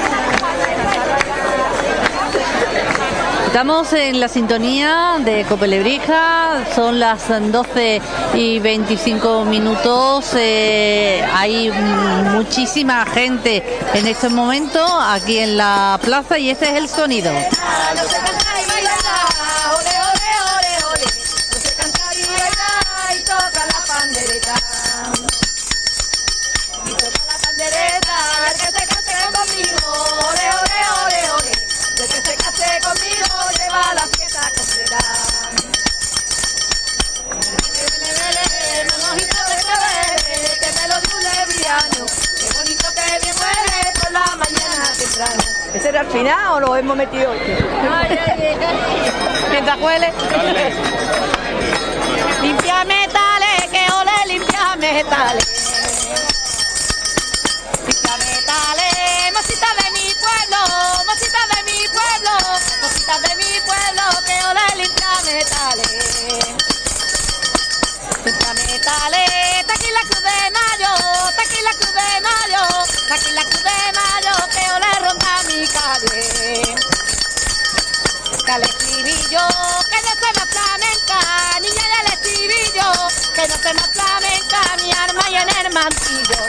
Estamos en la sintonía de Cope Lebrija, son las doce y veinticinco minutos, eh, hay muchísima gente en este momento aquí en la plaza y este es el sonido. ¿Ese era al final o lo hemos metido hoy? Mientras huele. Limpia metales, que ole, limpia metales. Limpia metales, mosita de mi pueblo, mosita de mi pueblo, mosita de mi pueblo, que ole, limpia metales. Limpia metales, está aquí la cruz de mayo, está aquí la cruz de mayo, está aquí la cruz de mayo, que ole ronda mi calle. Que al estribillo, que no se me flamenca, niña y al estribillo, que no se me flamenca, mi arma y en el mantillo.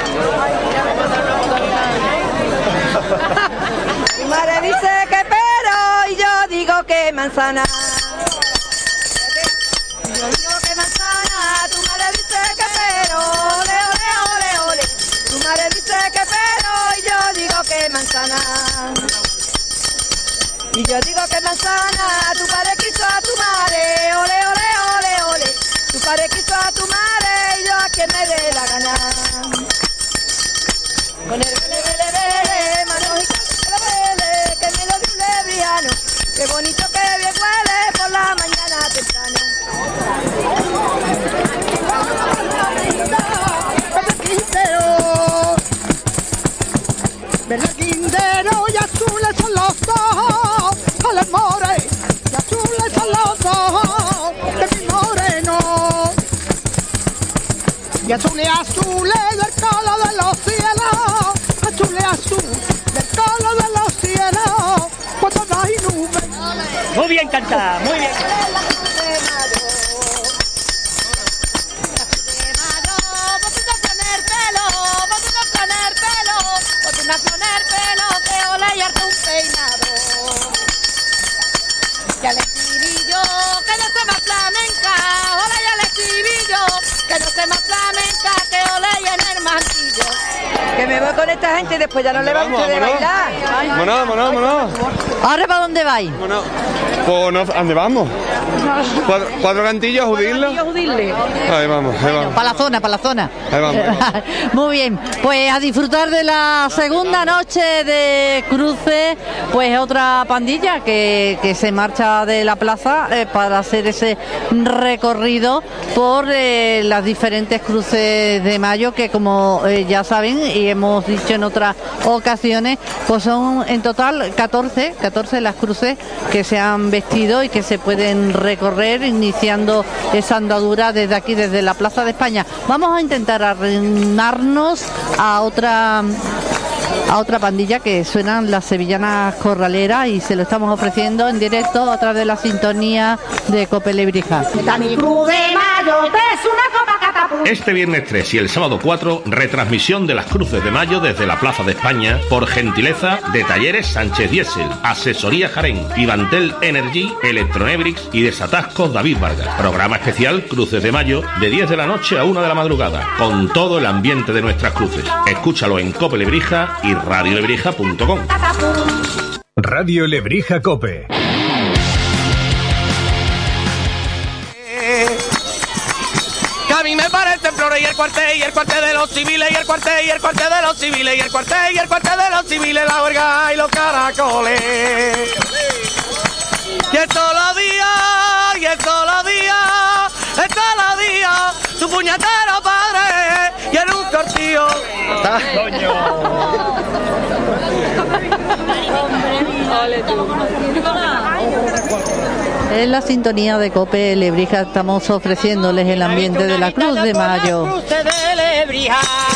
Mi madre dice que pero y yo digo que manzana. Yo digo que manzana, tu madre dice que pero, ole, ole, ole, ole. Tu madre dice que pero y yo digo que manzana. Y yo digo que manzana, tu padre quiso a tu madre, ole, ole, ole, ole. Tu padre quiso a tu madre y yo a quien me dé la gana. Con el vele, vele, vele, manos y cosas vele, que me lo dio un lebriano. Qué bonito que bien huele por la mañana temprano. Verde Quintero y azules son los ojos, ale more, y azules son los ojos de mi moreno. Y azules, azules del color de los cielos, azules, azul del color de los cielos, cuando no hay nubes. Muy bien cantada, muy bien. Mosita de Ya le escribí yo que no sé más flamenca, hola ya le escribí yo que no sé más flamenca, que ole y en el mantillo. Que me voy con esta gente y después ya no le va mucho de bailar. Vámonos, vámonos, vámonos. ¿Ahora para dónde vais? Vámonos. Pues no, ¿a dónde vamos? Cuatro, cuatro cantillos, judirlo. Ahí vamos, ahí vamos. Para la zona, para la zona. Ahí vamos. Ahí vamos. Muy bien, pues a disfrutar de la segunda noche de cruce, pues otra pandilla que, que se marcha de la plaza eh, para hacer ese recorrido por eh, las diferentes cruces de mayo que, como eh, ya saben y hemos dicho en otras ocasiones, pues son en total catorce, catorce las cruces que se han vestido y que se pueden recorrer iniciando esa andadura desde aquí, desde la Plaza de España. Vamos a intentar arrendarnos a otra a otra pandilla que suenan las sevillanas corraleras y se lo estamos ofreciendo en directo a través de la sintonía de Cope Lebrija. Este viernes tres y el sábado cuatro, retransmisión de las cruces de mayo desde la Plaza de España por gentileza de Talleres Sánchez Diesel, Asesoría Jaén, Ivantel Energy, Electronebrix y Desatascos David Vargas. Programa especial Cruces de Mayo de diez de la noche a una de la madrugada, con todo el ambiente de nuestras cruces. Escúchalo en Cope Lebrija y radio lebrija punto com. Radio Lebrija Cope. Que a mí me parece el flores y el cuartel y el cuartel de los civiles y el cuartel y el cuartel de los civiles y el cuartel y el cuartel de los civiles, la huelga y los caracoles. Y es todos los días, y es todos los días, es todos los días, su puñetero padre y en un cortillo. En la sintonía de Cope Lebrija estamos ofreciéndoles el ambiente de la Cruz de Mayo. Por la Cruz de Lebrija,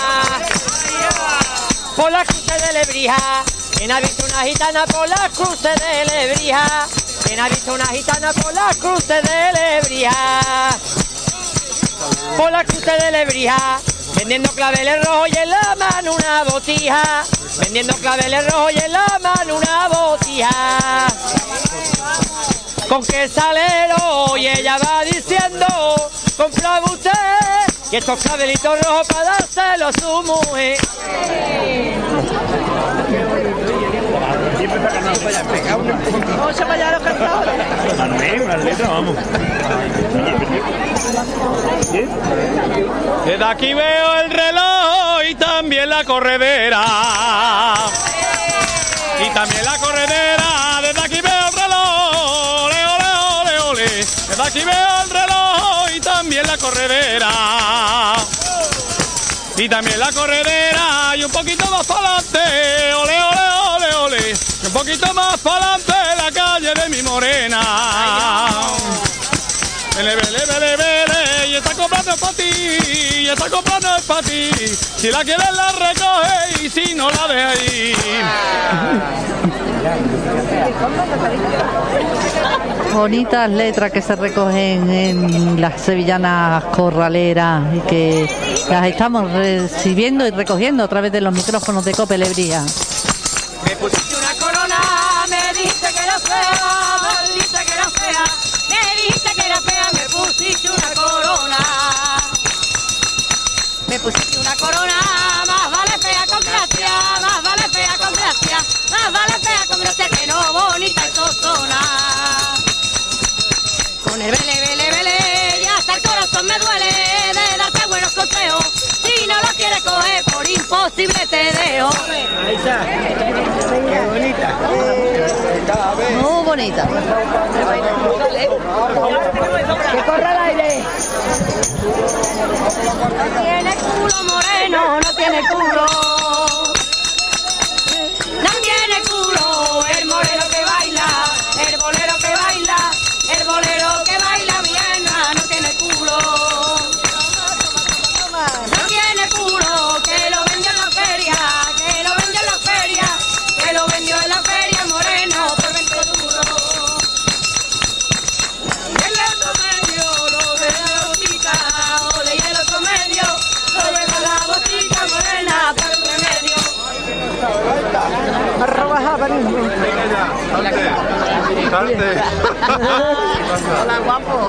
por la Cruz de Lebrija, ¿quién ha visto una gitana por la Cruz de Lebrija? ¿Quién ha visto una gitana por la Cruz de Lebrija? Por la Cruz de Lebrija, vendiendo claveles rojos y en la mano una botija, vendiendo claveles rojos y en la mano una botija. Con qué salero y ella va diciendo, compra usted y estos clavelitos rojos para dárselo a su mujer. Vamos a allá los cantadores. Las letras, vamos. Desde aquí veo el reloj y también la corredera. Y también la corredera, desde aquí veo el reloj, ole, ole, ole, ole. Desde aquí veo el reloj y también la corredera. Y también la corredera y un poquito más para adelante, ole, ole, ole, ole. Y un poquito más para adelante la calle de mi morena. Vele, vele, vele, vele, y está comprando es para ti, y está comprando es para ti. Si la quieres la recoge y si no la deja ir. Bonitas letras que se recogen en las sevillanas corraleras y que las estamos recibiendo y recogiendo a través de los micrófonos de Cope Lebrija. Me pusiste una corona, me dijiste que era fea, me dijiste que era fea, me dijiste que era fea, me pusiste una corona. Me pusiste una corona, más vale fea con gracia, más vale fea con gracia, más vale fea con gracia que no bonita y tostona. Con el vele, vele, vele, ya hasta el corazón me duele de darte buenos consejos. Si no lo quieres coger, por imposible te dejo. Ahí está. Qué bonita. Muy bonita. Que corra el aire. No tiene culo moreno, no tiene culo. No tiene culo el moreno que baila, el bolero que baila, el bolero que baila bien, no tiene culo. No tiene culo, que lo vendió en la feria, que lo vendió en la feria, que lo vendió en la feria moreno por veinte duros. Y el otro medio lo de la botica, ole, y el otro medio lo de la botica morena por Salte. Hola, guapo.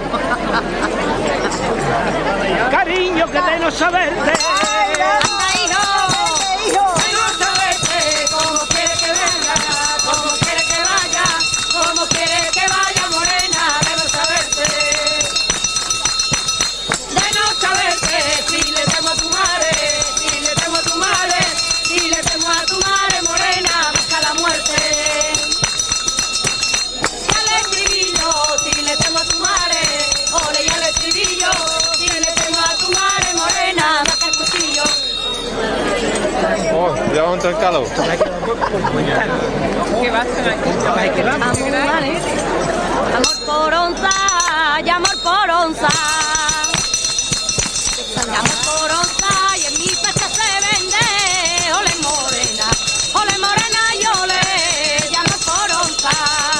Cariño, que de no saberte. Anda, hijo, hijo. De no saberte, como quiere que venga, como quiere que vaya, como quiere que vaya, morena, de no saberte. De no saberte, si le temo a tu madre, si le temo a tu madre, si le temo a tu madre, morena, busca la muerte. Y al estribillo, si le temo a tu madre, ole, y al estribillo, si le temo a tu madre, morena, busca el cuchillo. Oh, ya vamos a entrar en calor. ¿Qué va a ser? Amor por onza, y amor por onza. Y amor por onza, y en mi fecha se vende. Ole morena, ole morena y ole, y amor por onza.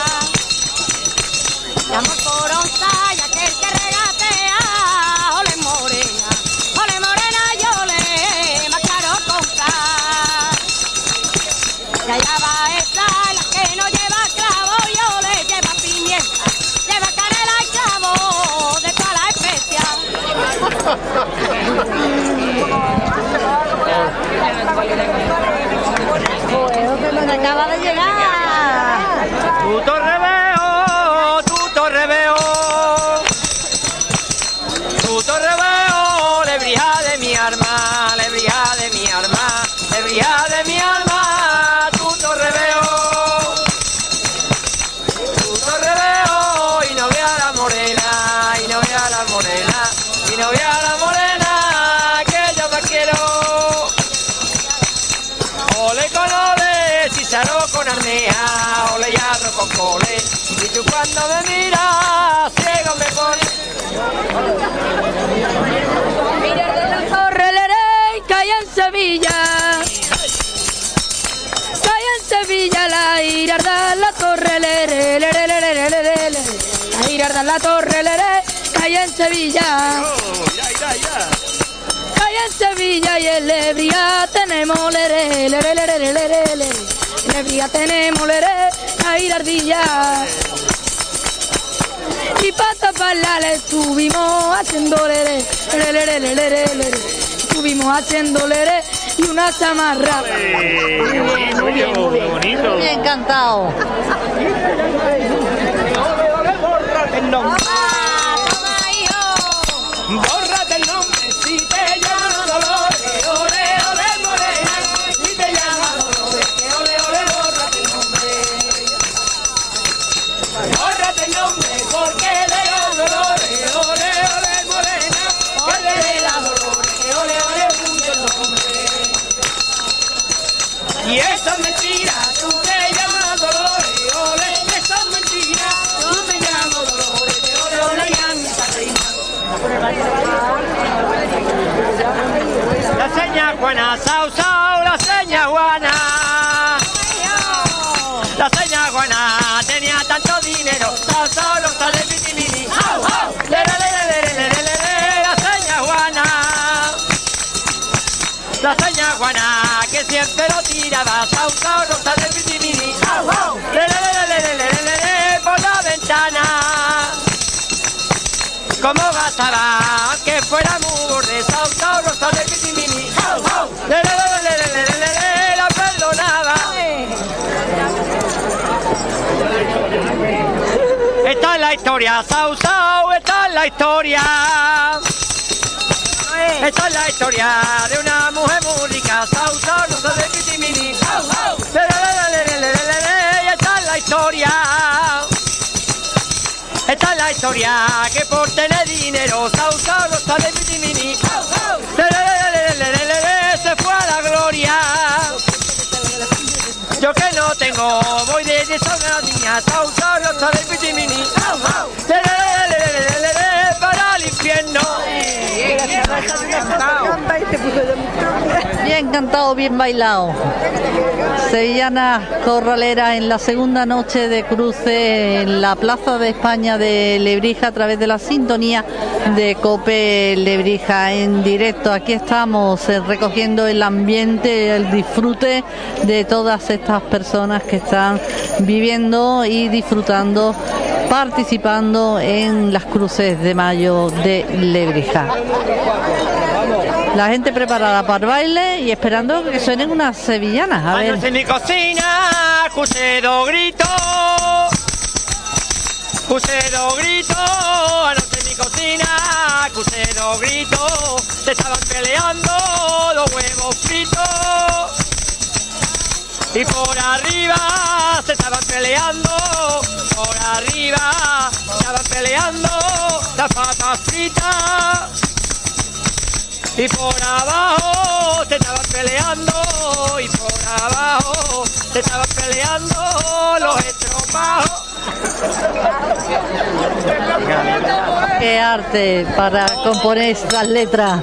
Y amor por onza, y aquel que regatea. Ole morena, ole morena y ole, más caro comprar. Y allá va esa, la que no lleva clavo y ole, lleva pimienta, lleva canela y clavo, de toda la especia. Acaba de llegar. Tu torre veo, tu torre veo. Tu torre veo, le brilla de mi arma, le brilla de mi arma, le brilla de mi arma. Tu torre veo, tu torre veo, y no vea la morena, y no vea la morena, y no vea la morena, que yo me quiero. Ole con ole, chicharro con arnea, ole y arroz con cole, y tú cuando me miras, ciego me pones. Mira de la torre Lerey, que hay en Sevilla, que hay en Sevilla la irarda la torre Lerey, Lerey, Lerey, Lerey, Lerey, la irarda la torre Lerey, que hay en Sevilla. Que hay en Sevilla y en Lebría tenemos leré, leré, leré, leré, leré, leré. En Lebría tenemos leré, la irardilla. Y para taparla le estuvimos haciendo leré, leré, leré, leré, leré, leré. Estuvimos haciendo leré y una chamarra. Muy bien, muy bien, muy bien. bonito. Muy bien cantado. Bórrate el nombre si te llama Dolores, ole, ole, morena, si te llama Dolores, que ole, ole, bórrate el nombre. Bórrate el nombre porque le da Dolores, ole, ole, morena, que le da Dolores, que ole, ole, mucho nombre. Y eso es mentira, tú te llamas Dolores, ole, eso es mentira, tú te llamas Dolores, que ole, ole, y a mi padrina. La seña Juana, sau, sau, la seña Juana. La seña Juana tenía tanto dinero, sau, sau, los tales pitimini. ¡Au, au! Le, le, le, le, le, le, le, le, la seña Juana. La seña Juana que siempre lo tiraba, sau, sau, los tales pitimini. ¡Au, au! Le, le, le, le, le, le, le, le, por la ventana. Como gastaba, que fuera muy borde, sau, sau, rosa de pitimini, au, au, le, le, le, le, le, le, le, le, la perdonaba. Esta es la historia, sau, sau, esta es la historia. Esta es la historia de una mujer muy rica, sau, sau, rosa de pitimini, au, au, le, le, le, le, le, le, le, le, esta es la historia. Esta es la historia que por tener dinero, sau, sau, no sale pitimini, le, le, le, le, le, le, le, se fue a la gloria. Yo que no tengo, voy de esa una niña, sau, sau, no sale pitimini, le, le, le, le, le, le, le, le, para el infierno. Bien bien cantado, bien bailado. Sevillanas corraleras en la segunda noche de cruce en la Plaza de España de Lebrija a través de la sintonía de COPE Lebrija en directo. Aquí estamos eh, recogiendo el ambiente, el disfrute de todas estas personas que están viviendo y disfrutando, participando en las cruces de mayo de Lebrija. La gente preparada para el baile y esperando que suenen unas sevillanas. A ver. Anoche en mi cocina, cuchero grito, cuchero grito, anoche en mi cocina, cuchero grito, se estaban peleando los huevos fritos. Y por arriba se estaban peleando, por arriba se estaban peleando las patas fritas. Y por abajo se estaban peleando, y por abajo se estaban peleando los estropajos. Qué arte para componer estas letras.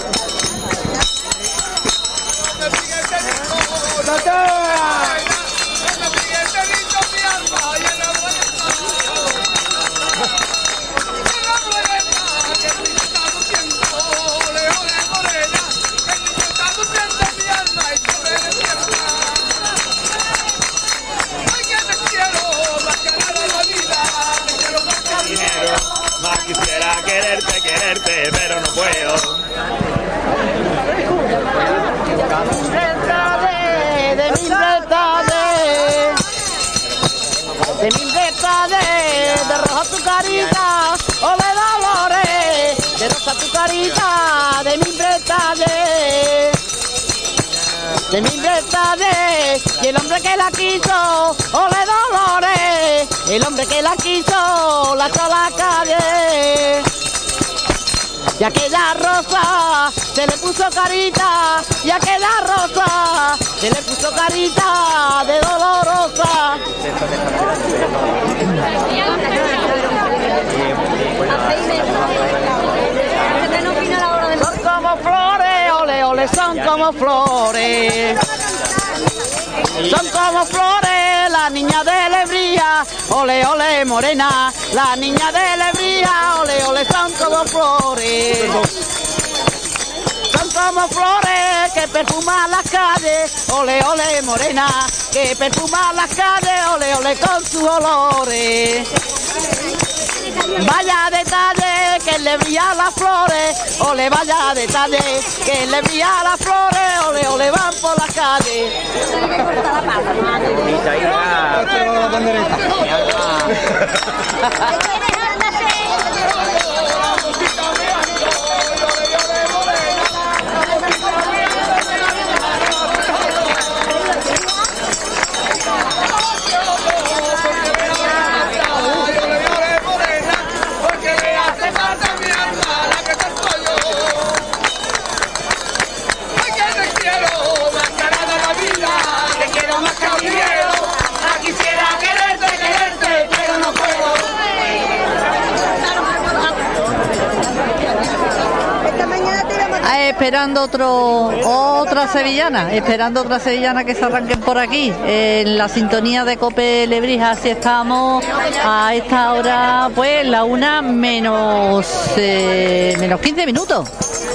Quisiera quererte, quererte, pero no puedo. De mi retade, de mi retade, de rojo tu carita, ole Dolores, de rosa tu carita, de mi retade, de mi retade, y el hombre que la quiso, ole Dolores, el hombre que la quiso, la echó a la calle. Y aquella rosa se le puso carita, y aquella rosa se le puso carita de dolorosa. Son como flores, ole, ole, son como flores. Son como flores, la niña de Lebrija, ole, ole, morena, la niña de Lebrija, ole, ole, son como flores. Son como flores que perfuman las calles, ole, ole, morena, que perfuman las calles, ole, ole, con sus olores. Vaya detalle que le brilla las flores, ole, vaya detalle que le brilla las flores, ole, ole, van por las calles. Esperando otro otra sevillana, esperando otra sevillana que se arranquen por aquí en la sintonía de COPE Lebrija. Así estamos a esta hora, pues la una menos eh, menos quince minutos.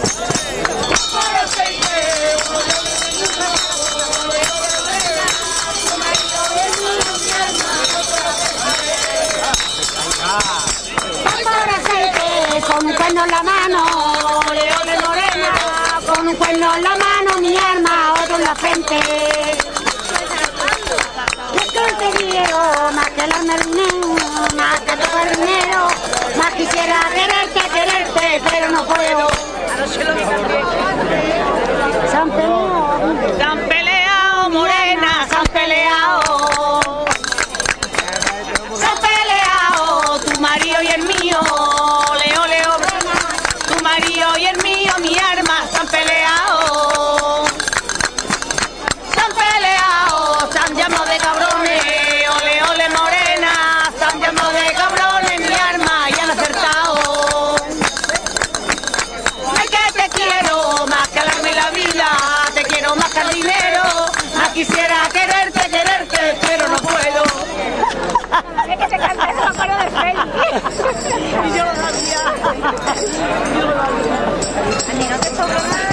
Con un cuerno en la mano, ole, ole, morena, con un cuerno en la mano, mi arma, otro en la frente. Es que te quiero, más que el arma el dinero, más que todo el dinero, más quisiera quererte, quererte, pero no puedo. Se han peleado, Se han peleado, morena, se han peleado. Se han peleado tu marido y el mío. Y el mío, mi arma, se han peleado, se han peleado, se han llamado de cabrones, ole, ole, morena, se han llamado de cabrones, mi arma, y han acertado. cara de Félix. Y yo lo sabía. Yo lo sabía. A mí no te toca nada.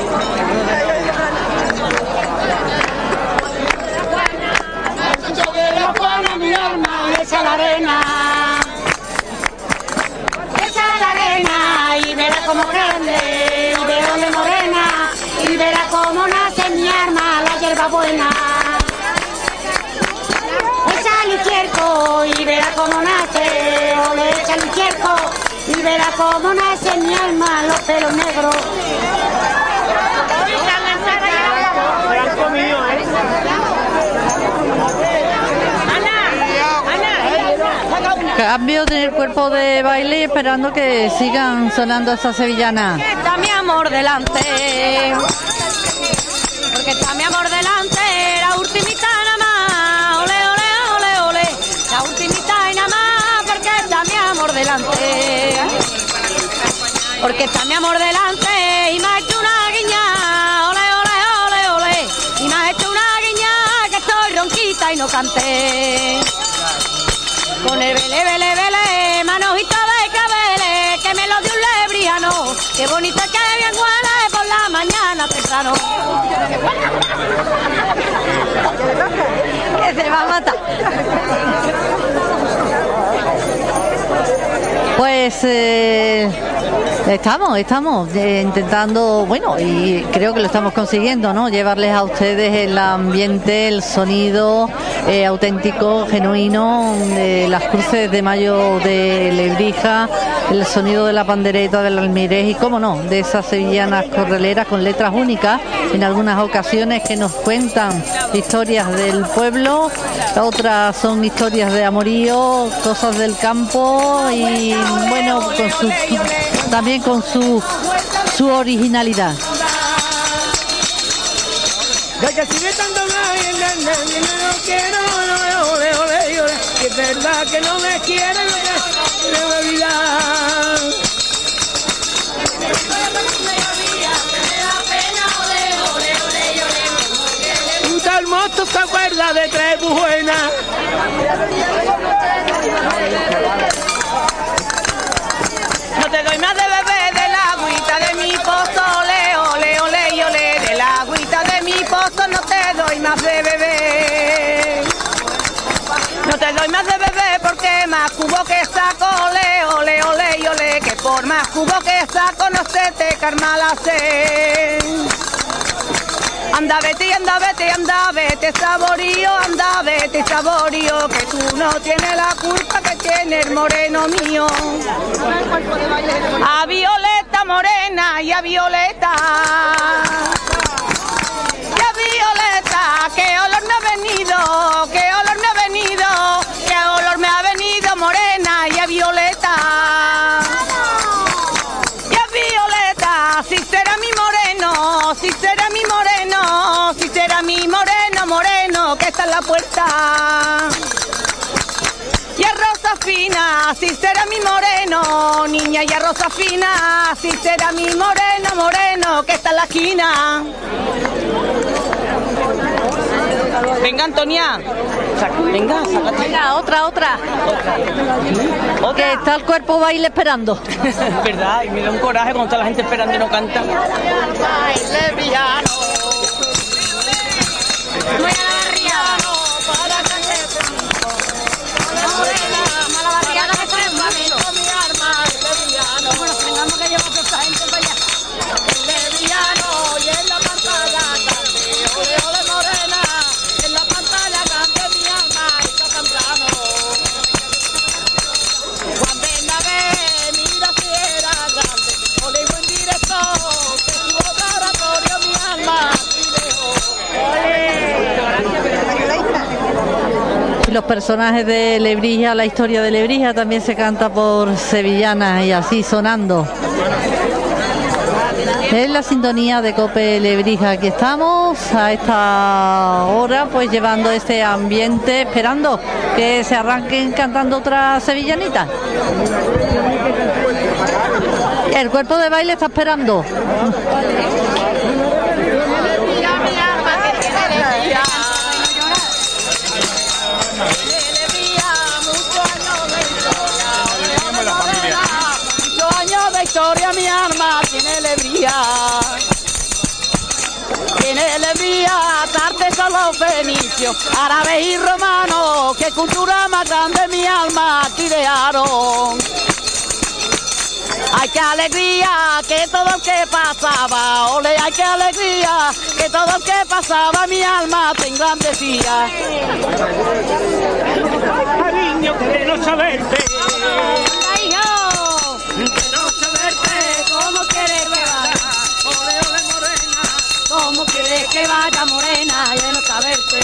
De la Juana, mi alma, echa la arena. Echa la arena y verá como grande, y veole morena, y verá como nace mi alma, la hierba buena. Echa el izquierdo y verá como nace, o le echa el izquierdo y verá como nace mi alma, los pelos negros. Cambio del cuerpo de baile esperando que sigan sonando esas sevillanas. Está mi amor delante, porque está mi amor delante, la ultimita nada más, ole, ole, ole, ole, la ultimita y nada más, porque está mi amor delante, porque está mi amor delante y me ha hecho una guiña, ole, ole, ole, ole, y me ha hecho una guiña que estoy ronquita y no canté. Con el vele, vele, vele, manojito de cabele, que me lo dio un lebrijano, qué bonita que bien huele por la mañana temprano. Que se va a matar. Pues eh, estamos, estamos eh, intentando, bueno, y creo que lo estamos consiguiendo, ¿no? Llevarles a ustedes el ambiente, el sonido eh, auténtico, genuino de las cruces de mayo de Lebrija, el sonido de la pandereta, del almirez y, cómo no, de esas sevillanas corraleras con letras únicas en algunas ocasiones que nos cuentan historias del pueblo, otras son historias de amorío, cosas del campo y, bueno, con su, también con su, su originalidad. Que sigue tanto no quiero, ole, ole, ole, que es verdad que no me quiere, no me olvidar. Un tal mosto se acuerda de tres buenas. No te doy más de beber de la agüita de mi pozo, ole, ole, ole, y ole, de la agüita de mi pozo no te doy más de beber. No te doy más de beber porque más cubo que saco, ole, ole, ole, y ole, que por más cubo que saco no se te calma la sed. Anda vete, anda vete, anda vete, saborío, anda vete, saborío, que tú no tienes la culpa que tiene el moreno mío. A Violeta morena y a Violeta, y a Violeta, que olor me ha venido, que olor me ha venido, que olor me ha venido morena y a Violeta, y a Violeta, si será mi moreno, si será mi moreno, si será mi moreno, moreno, que está en la puerta. Y a Rosa Fina, si será mi moreno, niña, y a Rosa Fina, si será mi moreno, moreno, que está en la esquina. Venga, Antonia. Venga, sácate. Venga, otra, otra. Otra. Que está el cuerpo baile esperando. Verdad, y me da un coraje cuando está la gente esperando y no canta. Baile villano. Voy a la barriada para que mala barriada que se va mi arma, el villano. Bueno, tengamos que llevar a esta gente para allá. El villano y en la pantalla cante, ole, ole, morena, en la pantalla cante mi alma y está temprano. Cuando venga a ver, mira si era grande, ole, buen director, que su otra oratorio mi alma y dejo. Los personajes de Lebrija, la historia de Lebrija también se canta por sevillanas y así sonando. Es la sintonía de Cope Lebrija. Aquí estamos a esta hora, pues llevando este ambiente, esperando que se arranquen cantando otra sevillanita. El cuerpo de baile está esperando. tiene Lebrija. Tiene Lebrija, Tarte son los fenicios, árabes y romanos, qué cultura más grande mi alma aquí dejaron. Ay, qué alegría, que todo el que pasaba, ole, ay, qué alegría, que todo el que pasaba mi alma te engrandecía. Cariño, de no saberte, Ay, hijo, de no saberte, ¿cómo quieres que vaya? ole, ole, morena, ¿Cómo quieres que vaya morena? De no saberte,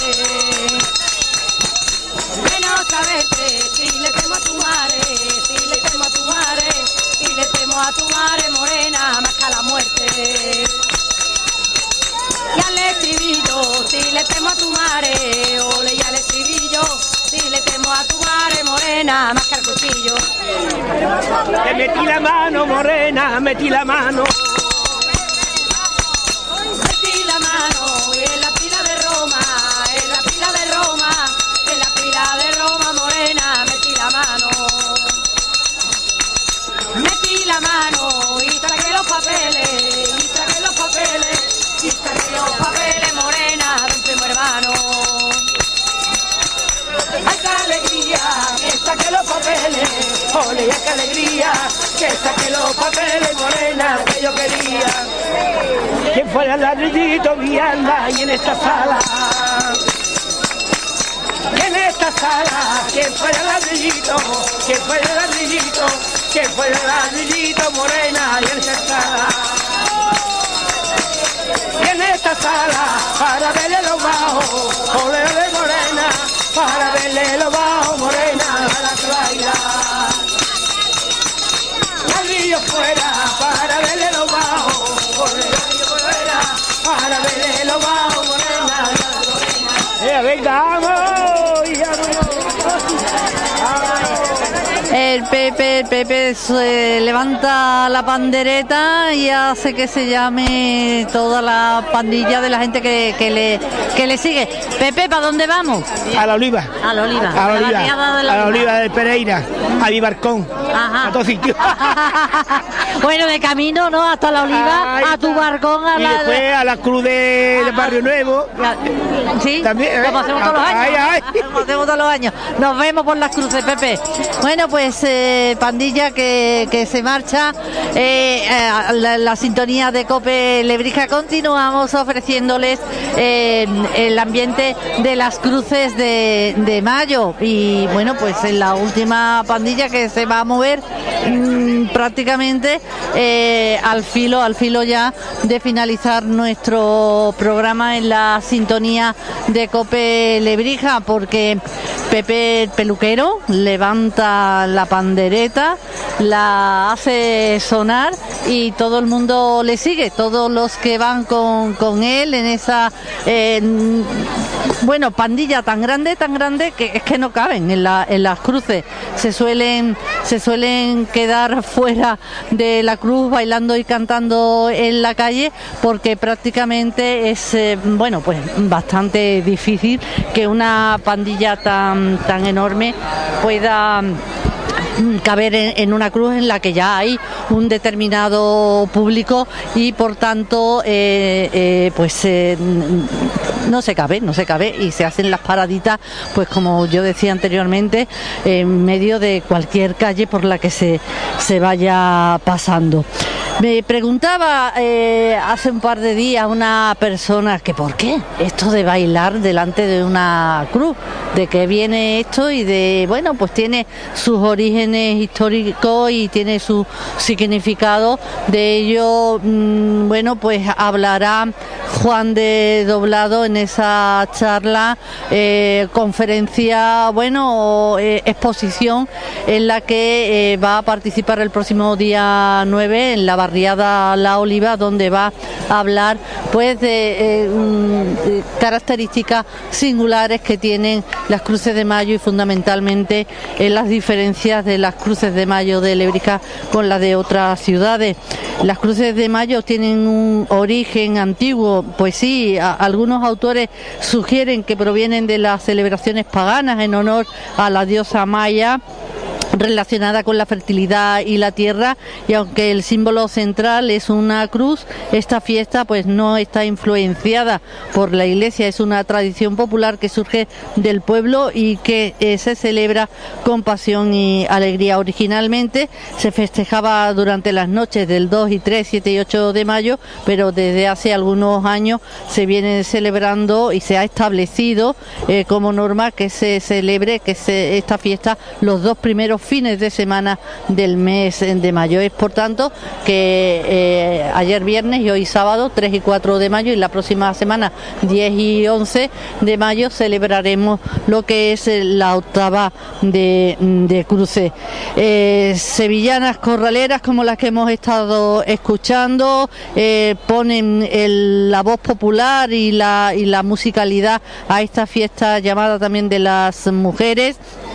de no saberte, si le temo a tu madre, si le temo a tu madre, si le temo a tu madre morena, más que a la muerte. Y al estribillo, si le temo a tu madre, ole, y al estribillo, si le temo a tu madre morena, más que al cuchillo. te metí la mano, morena, metí la mano. Metí la mano en la pila de Roma, en la pila de Roma, en la pila de Roma morena, metí la mano. Metí la mano y saqué los papeles, y saqué los papeles, y saqué los papeles morena de un primo hermano. ¡Ay, qué alegría! Que saqué los papeles, ole, ay, qué alegría, que saqué los papeles morena que yo quería. Que fuera el ladrillito mi alma y en esta sala. Y en esta sala, que fuera el ladrillito, que fuera el ladrillito, que fuera el ladrillito morena y en esta sala. Y en esta sala, para verle los bajos, ole, ole morena, para verle los bajos morena, a la que baila. Ladrillo fuera, para verle los bajos, ole, ladrillo fuera, para verle los bajos morena, a la que baila. Eh, venga, vamos, y vámonos. El Pepe, el Pepe se levanta la pandereta y hace que se llame toda la pandilla de la gente que, que le que le sigue. Pepe, ¿para dónde vamos? A la Oliva. A la Oliva. A la a la Oliva. Riada de la A la Oliva. Oliva de Pereira. A Vivarcón. Ajá. A todos sitios. Bueno, de camino, ¿no? Hasta la Oliva, Ahí a tu está. barcón, a Y la... después a la Cruz de, de Barrio Nuevo. Sí, También, como ¿eh? hacemos todos los años. Ay, ay. Como hacemos todos los años. Nos vemos por las cruces, Pepe. Bueno, pues eh, pandilla que, que se marcha. Eh, eh, la, la sintonía de Cope Lebrija. Continuamos ofreciéndoles eh, el ambiente de las cruces de, de mayo. Y bueno, pues en la última pandilla que se va a mover mmm, prácticamente eh, al filo, al filo ya de finalizar nuestro programa en la sintonía de Cope Lebrija, porque Pepe el peluquero levanta la pandereta, la hace sonar y todo el mundo le sigue, todos los que van con, con él en esa eh, bueno, pandilla tan grande, tan grande que es que no caben en, la, en las cruces, se suelen, se suelen quedar fuera de la cruz bailando y cantando en la calle, porque prácticamente es eh, bueno, pues bastante difícil que una pandilla tan, tan enorme pueda caber en, en una cruz en la que ya hay un determinado público y por tanto eh, eh, pues eh, no se cabe, no se cabe y se hacen las paraditas, pues como yo decía anteriormente, en medio de cualquier calle por la que se, se vaya pasando. Me preguntaba eh, hace un par de días una persona que por qué esto de bailar delante de una cruz, de qué viene esto y de, bueno, pues tiene sus orígenes históricos y tiene su significado. De ello, mmm, bueno, pues hablará Juan de Doblado en esa charla, eh, conferencia, bueno, eh, exposición en la que eh, va a participar el próximo día nueve en la barriada La Oliva, donde va a hablar pues de, eh, de características singulares que tienen las cruces de mayo y fundamentalmente en las diferencias de las cruces de mayo de Lebrija con las de otras ciudades. Las cruces de mayo tienen un origen antiguo, pues sí, a, algunos autores sugieren que provienen de las celebraciones paganas en honor a la diosa Maya, relacionada con la fertilidad y la tierra, y aunque el símbolo central es una cruz, esta fiesta pues no está influenciada por la Iglesia, es una tradición popular que surge del pueblo y que eh, se celebra con pasión y alegría. Originalmente se festejaba durante las noches del dos y tres, siete y ocho de mayo, pero desde hace algunos años se viene celebrando y se ha establecido eh, como norma que se celebre que se, esta fiesta los dos primeros fines de semana del mes de mayo. Es por tanto que eh, ayer viernes y hoy sábado tres y cuatro de mayo, y la próxima semana diez y once de mayo celebraremos lo que es la octava de, de cruce. Eh, sevillanas corraleras como las que hemos estado escuchando eh, ponen el, la voz popular y la, y la musicalidad a esta fiesta llamada también de las mujeres.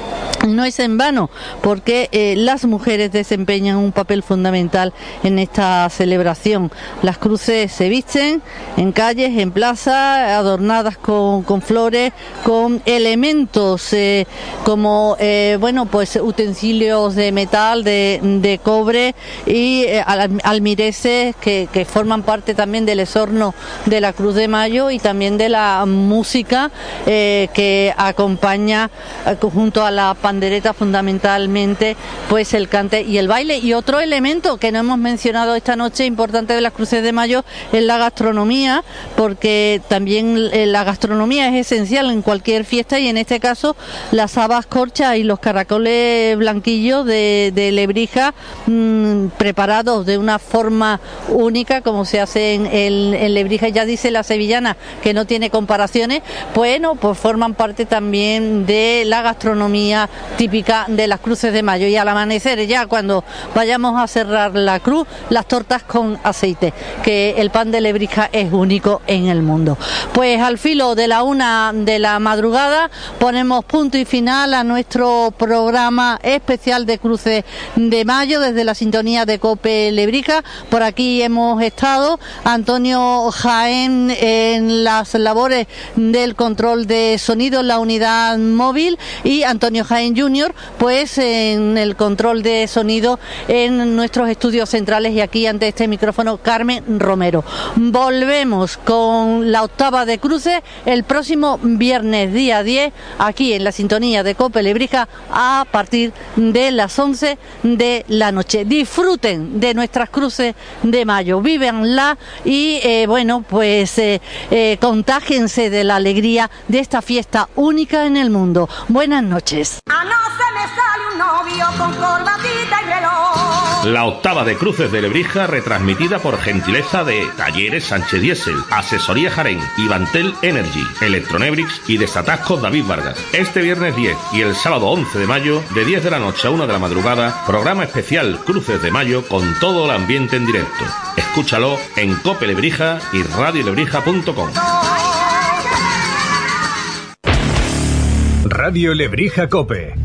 No es en vano, porque eh, las mujeres desempeñan un papel fundamental en esta celebración. Las cruces se visten en calles, en plazas, adornadas con, con flores, con elementos eh, como eh, bueno, pues utensilios de metal, de, de cobre y eh, almireces que, que forman parte también del esorno de la Cruz de Mayo y también de la música eh, que acompaña eh, junto a la pandereta fundamentalmente pues el cante y el baile. Y otro elemento que no hemos mencionado esta noche importante de las Cruces de Mayo es la gastronomía, porque también la gastronomía es esencial en cualquier fiesta, y en este caso las habas corchas y los caracoles blanquillos de, de Lebrija mmm, preparados de una forma única como se hace en, en, en Lebrija, ya dice la sevillana que no tiene comparaciones. Bueno, pues forman parte también de la gastronomía típica de las Cruces de Mayo. Y al amanecer, ya cuando vayamos a cerrar la cruz, las tortas con aceite, que el pan de Lebrija es único en el mundo. Pues al filo de la una de la madrugada ponemos punto y final a nuestro programa especial de Cruces de Mayo desde la sintonía de COPE Lebrija. Por aquí hemos estado Antonio Jaén en las labores del control de sonido en la unidad móvil, y Antonio Jaén Junior pues en el control de sonido en nuestros estudios centrales, y aquí ante este micrófono Carmen Romero. Volvemos con la octava de cruces el próximo viernes día diez aquí en la sintonía de COPE Lebrija a partir de las once de la noche. Disfruten de nuestras Cruces de Mayo, vívenla y eh, bueno pues eh, eh, contágense de la alegría de esta fiesta única en el mundo. Buenas noches. Ah, no se me sale un novio con corbatita y reloj. La octava de Cruces de Lebrija, retransmitida por gentileza de Talleres Sánchez Diesel, Asesoría Jaén, Ivantel Energy, Electronebrix y Desatascos David Vargas. Este viernes diez y el sábado once de mayo, de diez de la noche a una de la madrugada, programa especial Cruces de Mayo con todo el ambiente en directo. Escúchalo en COPE Lebrija y radio lebrija punto com. Radio Lebrija Cope.